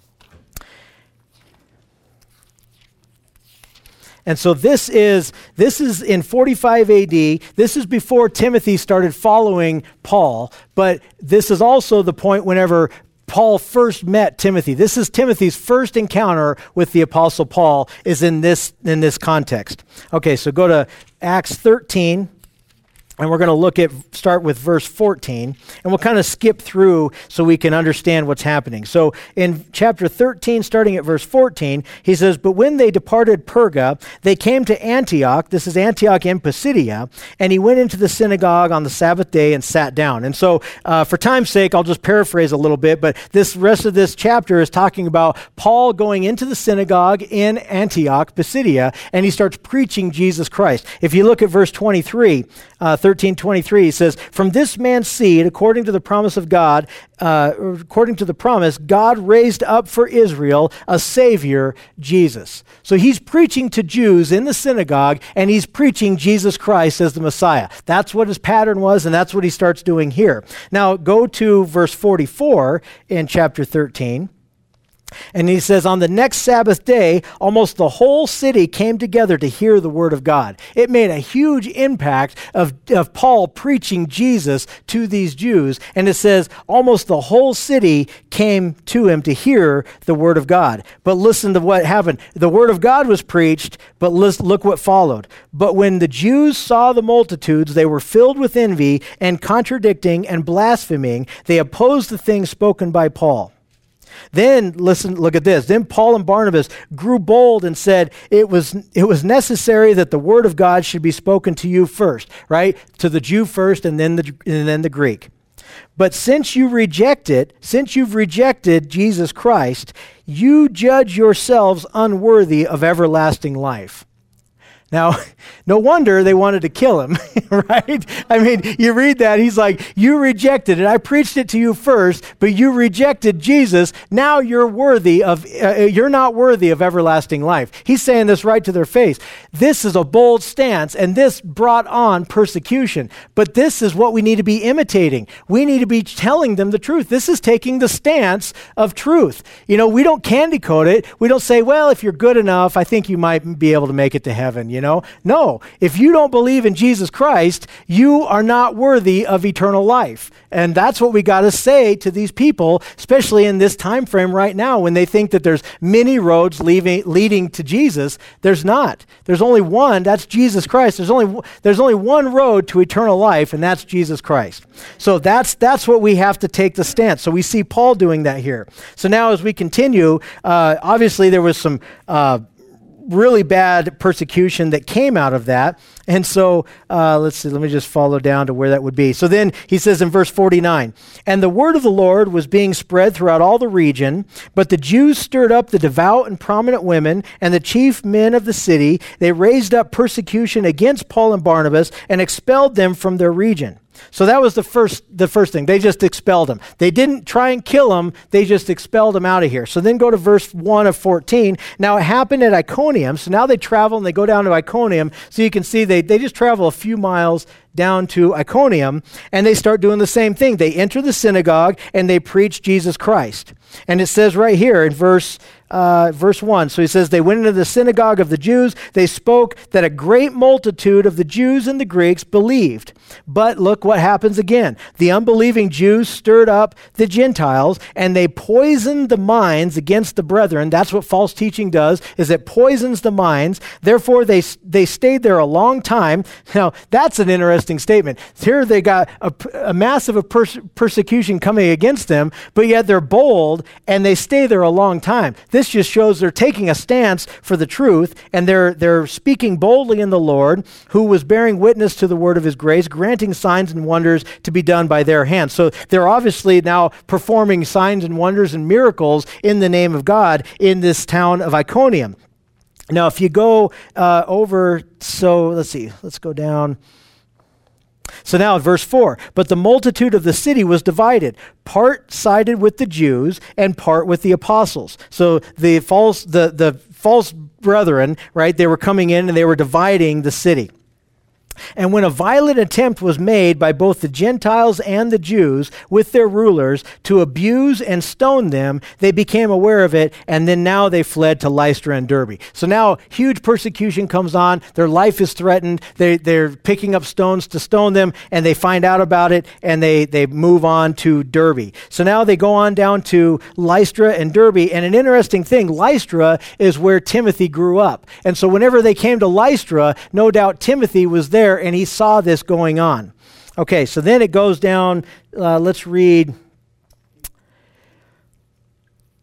And so this is this is in forty-five A D. This is before Timothy started following Paul, but this is also the point whenever Paul first met Timothy. This is Timothy's first encounter with the Apostle Paul, is in this in this context. Okay, so go to Acts thirteen. And we're going to look at, start with verse fourteen, and we'll kind of skip through so we can understand what's happening. So in chapter thirteen, starting at verse fourteen, he says, but when they departed Perga, they came to Antioch. This is Antioch in Pisidia. And he went into the synagogue on the Sabbath day and sat down. And so uh, for time's sake, I'll just paraphrase a little bit, but this rest of this chapter is talking about Paul going into the synagogue in Antioch, Pisidia, and he starts preaching Jesus Christ. If you look at verse twenty-three, uh, thirteen twenty-three, he says, from this man's seed, according to the promise of God, uh, according to the promise, God raised up for Israel a Savior, Jesus. So he's preaching to Jews in the synagogue, and he's preaching Jesus Christ as the Messiah. That's what his pattern was, and that's what he starts doing here. Now go to verse forty-four in chapter thirteen. And he says, on the next Sabbath day, almost the whole city came together to hear the word of God. It made a huge impact of, of Paul preaching Jesus to these Jews. And it says, almost the whole city came to him to hear the word of God. But listen to what happened. The word of God was preached, but listen, look what followed. But when the Jews saw the multitudes, they were filled with envy and contradicting and blaspheming. They opposed the things spoken by Paul. Then, listen, look at this. Then Paul and Barnabas grew bold and said, it was it was necessary that the word of God should be spoken to you first, right? To the Jew first and then the and then the Greek. But since you reject it, since you've rejected Jesus Christ, you judge yourselves unworthy of everlasting life. Now, no wonder they wanted to kill him, right? I mean, you read that, he's like, you rejected it. I preached it to you first, but you rejected Jesus. Now you're worthy of, uh, you're not worthy of everlasting life. He's saying this right to their face. This is a bold stance, and this brought on persecution. But this is what we need to be imitating. We need to be telling them the truth. This is taking the stance of truth. You know, we don't candy coat it. We don't say, well, if you're good enough, I think you might be able to make it to heaven. You know, no, if you don't believe in Jesus Christ, you are not worthy of eternal life. And that's what we got to say to these people, especially in this time frame right now when they think that there's many roads leaving, leading to Jesus. There's not. There's only one. That's Jesus Christ. There's only there's only one road to eternal life, and that's Jesus Christ. So that's that's what we have to take the stance. So we see Paul doing that here. So now as we continue, uh, obviously there was some uh, really bad persecution that came out of that. And so, uh, let's see, let me just follow down to where that would be. So then he says in verse forty-nine, and the word of the Lord was being spread throughout all the region, but the Jews stirred up the devout and prominent women and the chief men of the city. They raised up persecution against Paul and Barnabas and expelled them from their region. So that was the first the first thing. They just expelled them. They didn't try and kill them. They just expelled them out of here. So then go to verse one of fourteen. Now it happened at Iconium. So now they travel and they go down to Iconium. So you can see they, they just travel a few miles down to Iconium, and they start doing the same thing. They enter the synagogue and they preach Jesus Christ. And it says right here in verse uh, verse one, so he says, they went into the synagogue of the Jews. They spoke that a great multitude of the Jews and the Greeks believed. But look what happens again. The unbelieving Jews stirred up the Gentiles, and they poisoned the minds against the brethren. That's what false teaching does, is it poisons the minds. Therefore, they they stayed there a long time. Now, that's an interesting statement. Here they got a, a massive pers- persecution coming against them, but yet they're bold, and they stay there a long time. This just shows they're taking a stance for the truth, and they're they're speaking boldly in the Lord, who was bearing witness to the word of his grace, granting signs and wonders to be done by their hands. So they're obviously now performing signs and wonders and miracles in the name of God in this town of Iconium. Now, if you go uh, over, so let's see, let's go down. So now verse four, but the multitude of the city was divided. Part sided with the Jews and part with the apostles. So the false, the, the false brethren, right, they were coming in and they were dividing the city. And when a violent attempt was made by both the Gentiles and the Jews with their rulers to abuse and stone them, they became aware of it, and then now they fled to Lystra and Derbe. So now huge persecution comes on, their life is threatened, they, they're picking up stones to stone them, and they find out about it, and they, they move on to Derbe. So now they go on down to Lystra and Derbe, and an interesting thing, Lystra is where Timothy grew up. And so whenever they came to Lystra, no doubt Timothy was there, and he saw this going on. Okay, so then it goes down, uh, let's read.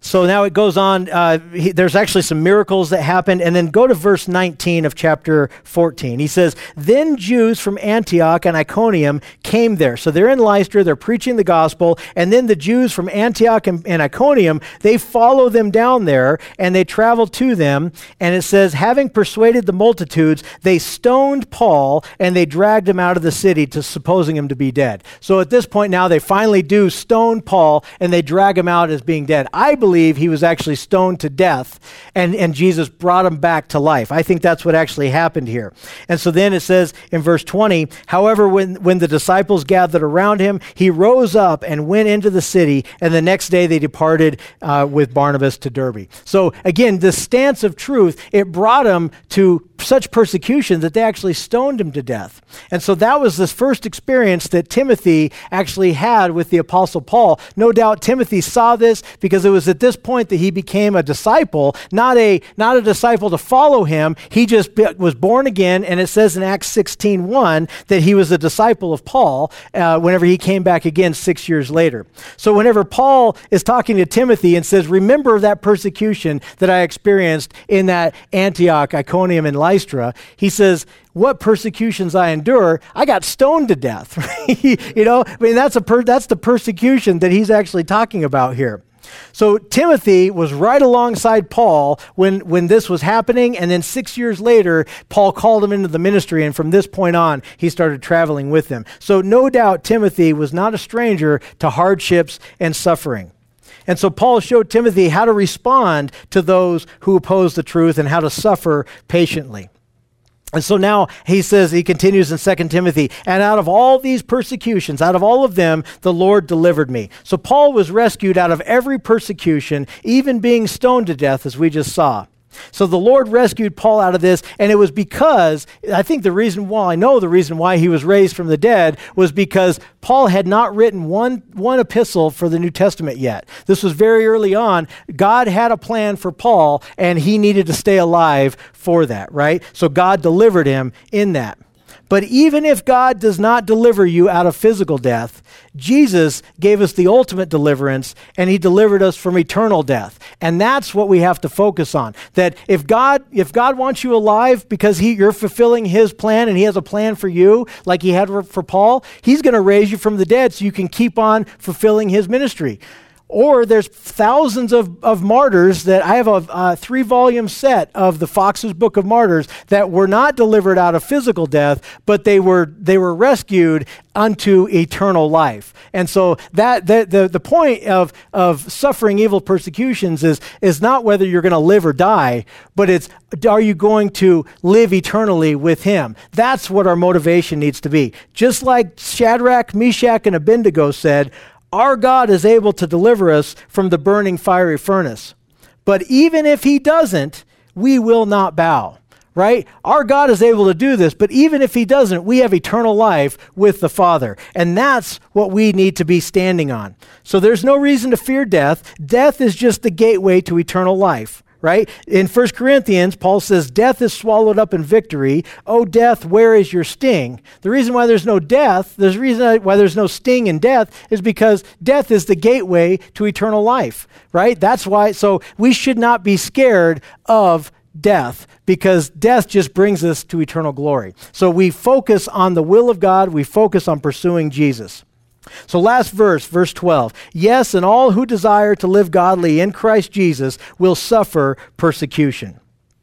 So now it goes on. Uh, he, there's actually some miracles that happened. And then go to verse nineteen of chapter fourteen. He says, then Jews from Antioch and Iconium came there. So they're in Lystra. They're preaching the gospel. And then the Jews from Antioch and, and Iconium, they follow them down there and they travel to them. And it says, having persuaded the multitudes, they stoned Paul and they dragged him out of the city, to supposing him to be dead. So at this point now, they finally do stone Paul and they drag him out as being dead. I believe he was actually stoned to death and, and Jesus brought him back to life. I think that's what actually happened here. And so then it says in verse twenty, however, when, when the disciples gathered around him, he rose up and went into the city, and the next day they departed uh, with Barnabas to Derbe. So again, the stance of truth, it brought him to such persecution that they actually stoned him to death. And so that was this first experience that Timothy actually had with the Apostle Paul. No doubt Timothy saw this because it was at this point that he became a disciple, not a not a disciple to follow him. He just be, was born again, and it says in Acts sixteen one that he was a disciple of Paul uh, whenever he came back again six years later. So whenever Paul is talking to Timothy and says, remember that persecution that I experienced in that Antioch, Iconium, and Lystra, he says, what persecutions I endure, I got stoned to death. You know, I mean, that's a per- that's the persecution that he's actually talking about here. So Timothy was right alongside Paul when, when this was happening, and then six years later, Paul called him into the ministry, and from this point on, he started traveling with him. So no doubt Timothy was not a stranger to hardships and suffering. And so Paul showed Timothy how to respond to those who oppose the truth and how to suffer patiently. And so now he says, he continues in Second Timothy, and out of all these persecutions, out of all of them, the Lord delivered me. So Paul was rescued out of every persecution, even being stoned to death, as we just saw. So the Lord rescued Paul out of this, and it was because, I think the reason why, I know the reason why he was raised from the dead was because Paul had not written one, one epistle for the New Testament yet. This was very early on. God had a plan for Paul, and he needed to stay alive for that, right? So God delivered him in that. But even if God does not deliver you out of physical death, Jesus gave us the ultimate deliverance, and he delivered us from eternal death. And that's what we have to focus on. That if God if God wants you alive because he, you're fulfilling his plan and he has a plan for you, like he had for, for Paul, he's going to raise you from the dead so you can keep on fulfilling his ministry. Or there's thousands of, of martyrs that I have a, a three-volume set of the Fox's Book of Martyrs that were not delivered out of physical death, but they were they were rescued unto eternal life. And so that the the, the point of, of suffering evil persecutions is, is not whether you're going to live or die, but it's, are you going to live eternally with him? That's what our motivation needs to be. Just like Shadrach, Meshach, and Abednego said, our God is able to deliver us from the burning fiery furnace. But even if he doesn't, we will not bow, right? Our God is able to do this, but even if he doesn't, we have eternal life with the Father. And that's what we need to be standing on. So there's no reason to fear death. Death is just the gateway to eternal life. Right? In First Corinthians, Paul says, death is swallowed up in victory. Oh, death, where is your sting? The reason why there's no death, the reason why there's no sting in death is because death is the gateway to eternal life, right? That's why, so we should not be scared of death because death just brings us to eternal glory. So we focus on the will of God. We focus on pursuing Jesus. So last verse, verse twelve. Yes, and all who desire to live godly in Christ Jesus will suffer persecution.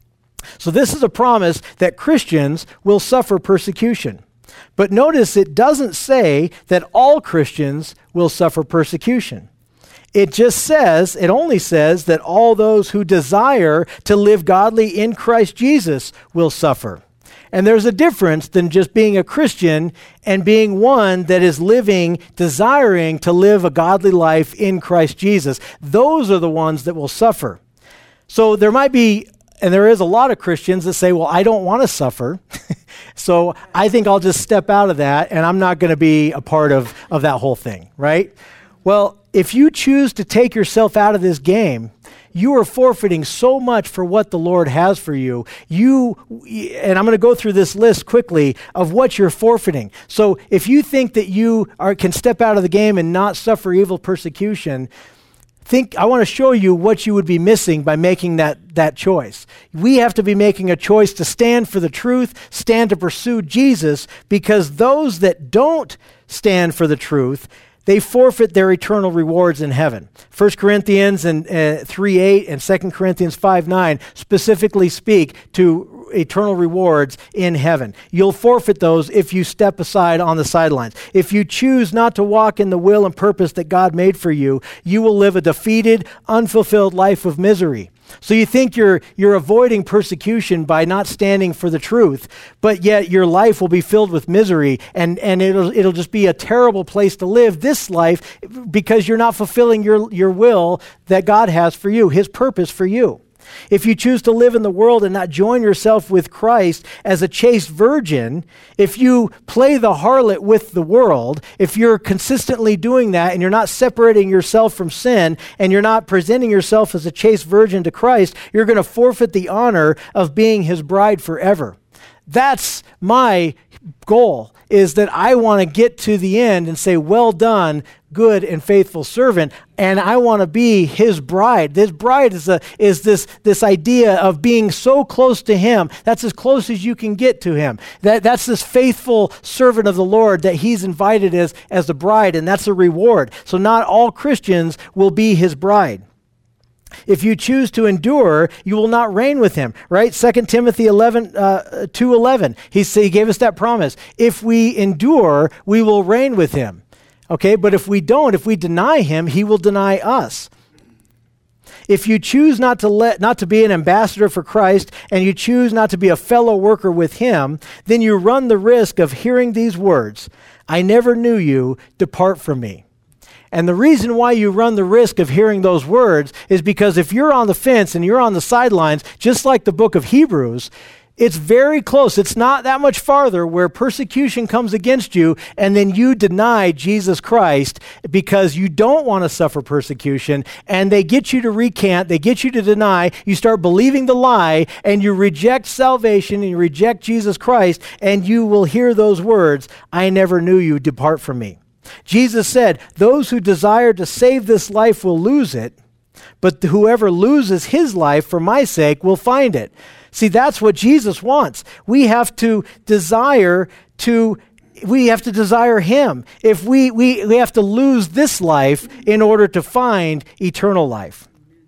So this is a promise that Christians will suffer persecution. But notice it doesn't say that all Christians will suffer persecution. It just says, it only says that all those who desire to live godly in Christ Jesus will suffer. And there's a difference than just being a Christian and being one that is living, desiring to live a godly life in Christ Jesus. Those are the ones that will suffer. So there might be, and there is a lot of Christians that say, well, I don't want to suffer. So I think I'll just step out of that and I'm not going to be a part of, of that whole thing, right? Well, if you choose to take yourself out of this game, you are forfeiting so much for what the Lord has for you. You, and I'm going to go through this list quickly of what you're forfeiting. So if you think that you are, can step out of the game and not suffer evil persecution, think I want to show you what you would be missing by making that, that choice. We have to be making a choice to stand for the truth, stand to pursue Jesus, because those that don't stand for the truth, they forfeit their eternal rewards in heaven. First Corinthians and uh, three eight and Second Corinthians five nine specifically speak to eternal rewards in heaven. You'll forfeit those if you step aside on the sidelines. If you choose not to walk in the will and purpose that God made for you, you will live a defeated, unfulfilled life of misery. So you think you're you're avoiding persecution by not standing for the truth, but yet your life will be filled with misery, and, and it'll it'll just be a terrible place to live this life because you're not fulfilling your, your will that God has for you, his purpose for you. If you choose to live in the world and not join yourself with Christ as a chaste virgin, if you play the harlot with the world, if you're consistently doing that and you're not separating yourself from sin and you're not presenting yourself as a chaste virgin to Christ, you're going to forfeit the honor of being his bride forever. That's my goal, is that I want to get to the end and say, well done, good and faithful servant, and I want to be his bride. This bride is a is this this idea of being so close to him. That's as close as you can get to him. That that's this faithful servant of the Lord that he's invited as as the bride, and that's a reward. So not all Christians will be his bride. If you choose to endure, you will not reign with him, right? Second Timothy eleven, uh, two eleven, he, he gave us that promise. If we endure, we will reign with him. Okay, but if we don't, if we deny him, he will deny us. If you choose not to let not to be an ambassador for Christ, and you choose not to be a fellow worker with him, then you run the risk of hearing these words, I never knew you, depart from me. And the reason why you run the risk of hearing those words is because if you're on the fence and you're on the sidelines, just like the book of Hebrews, it's very close. It's not that much farther where persecution comes against you and then you deny Jesus Christ because you don't want to suffer persecution, and they get you to recant, they get you to deny, you start believing the lie, and you reject salvation and you reject Jesus Christ, and you will hear those words, I never knew you, depart from me. Jesus said, those who desire to save this life will lose it, but whoever loses his life for my sake will find it. See, that's what Jesus wants. We have to desire to, we have to desire him. If we, we, we have to lose this life in order to find eternal life.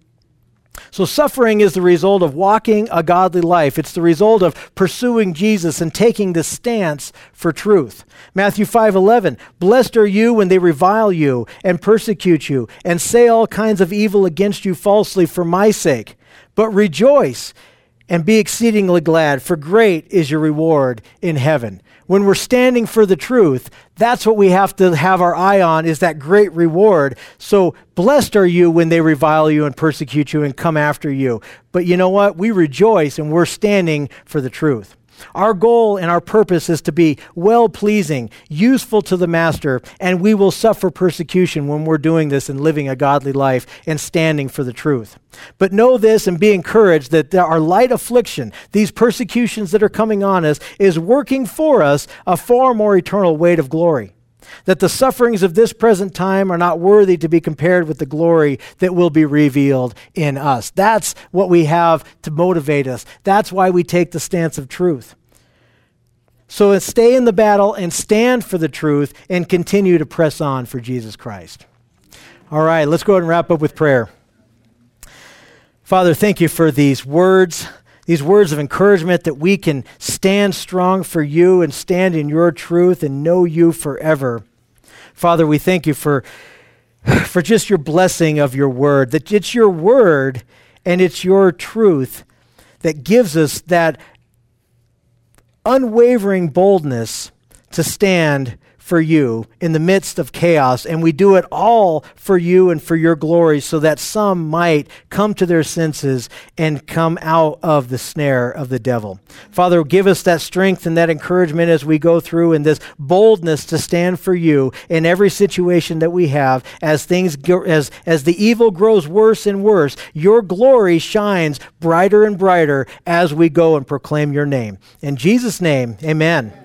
So suffering is the result of walking a godly life. It's the result of pursuing Jesus and taking the stance for truth. Matthew five eleven, blessed are you when they revile you and persecute you and say all kinds of evil against you falsely for my sake. But rejoice and be exceedingly glad, for great is your reward in heaven. When we're standing for the truth, that's what we have to have our eye on, is that great reward. So blessed are you when they revile you and persecute you and come after you. But you know what? We rejoice and we're standing for the truth. Our goal and our purpose is to be well-pleasing, useful to the Master, and we will suffer persecution when we're doing this and living a godly life and standing for the truth. But know this and be encouraged that our light affliction, these persecutions that are coming on us, is working for us a far more eternal weight of glory. That the sufferings of this present time are not worthy to be compared with the glory that will be revealed in us. That's what we have to motivate us. That's why we take the stance of truth. So stay in the battle and stand for the truth and continue to press on for Jesus Christ. All right, let's go ahead and wrap up with prayer. Father, thank you for these words. These words of encouragement that we can stand strong for you and stand in your truth and know you forever. Father, we thank you for, for just your blessing of your word, that it's your word and it's your truth that gives us that unwavering boldness to stand for you in the midst of chaos, and we do it all for you and for your glory so that some might come to their senses and come out of the snare of the devil. Father, give us that strength and that encouragement as we go through, and this boldness to stand for you in every situation that we have. As things go, as as the evil grows worse and worse, your glory shines brighter and brighter as we go and proclaim your name. In Jesus' name, amen.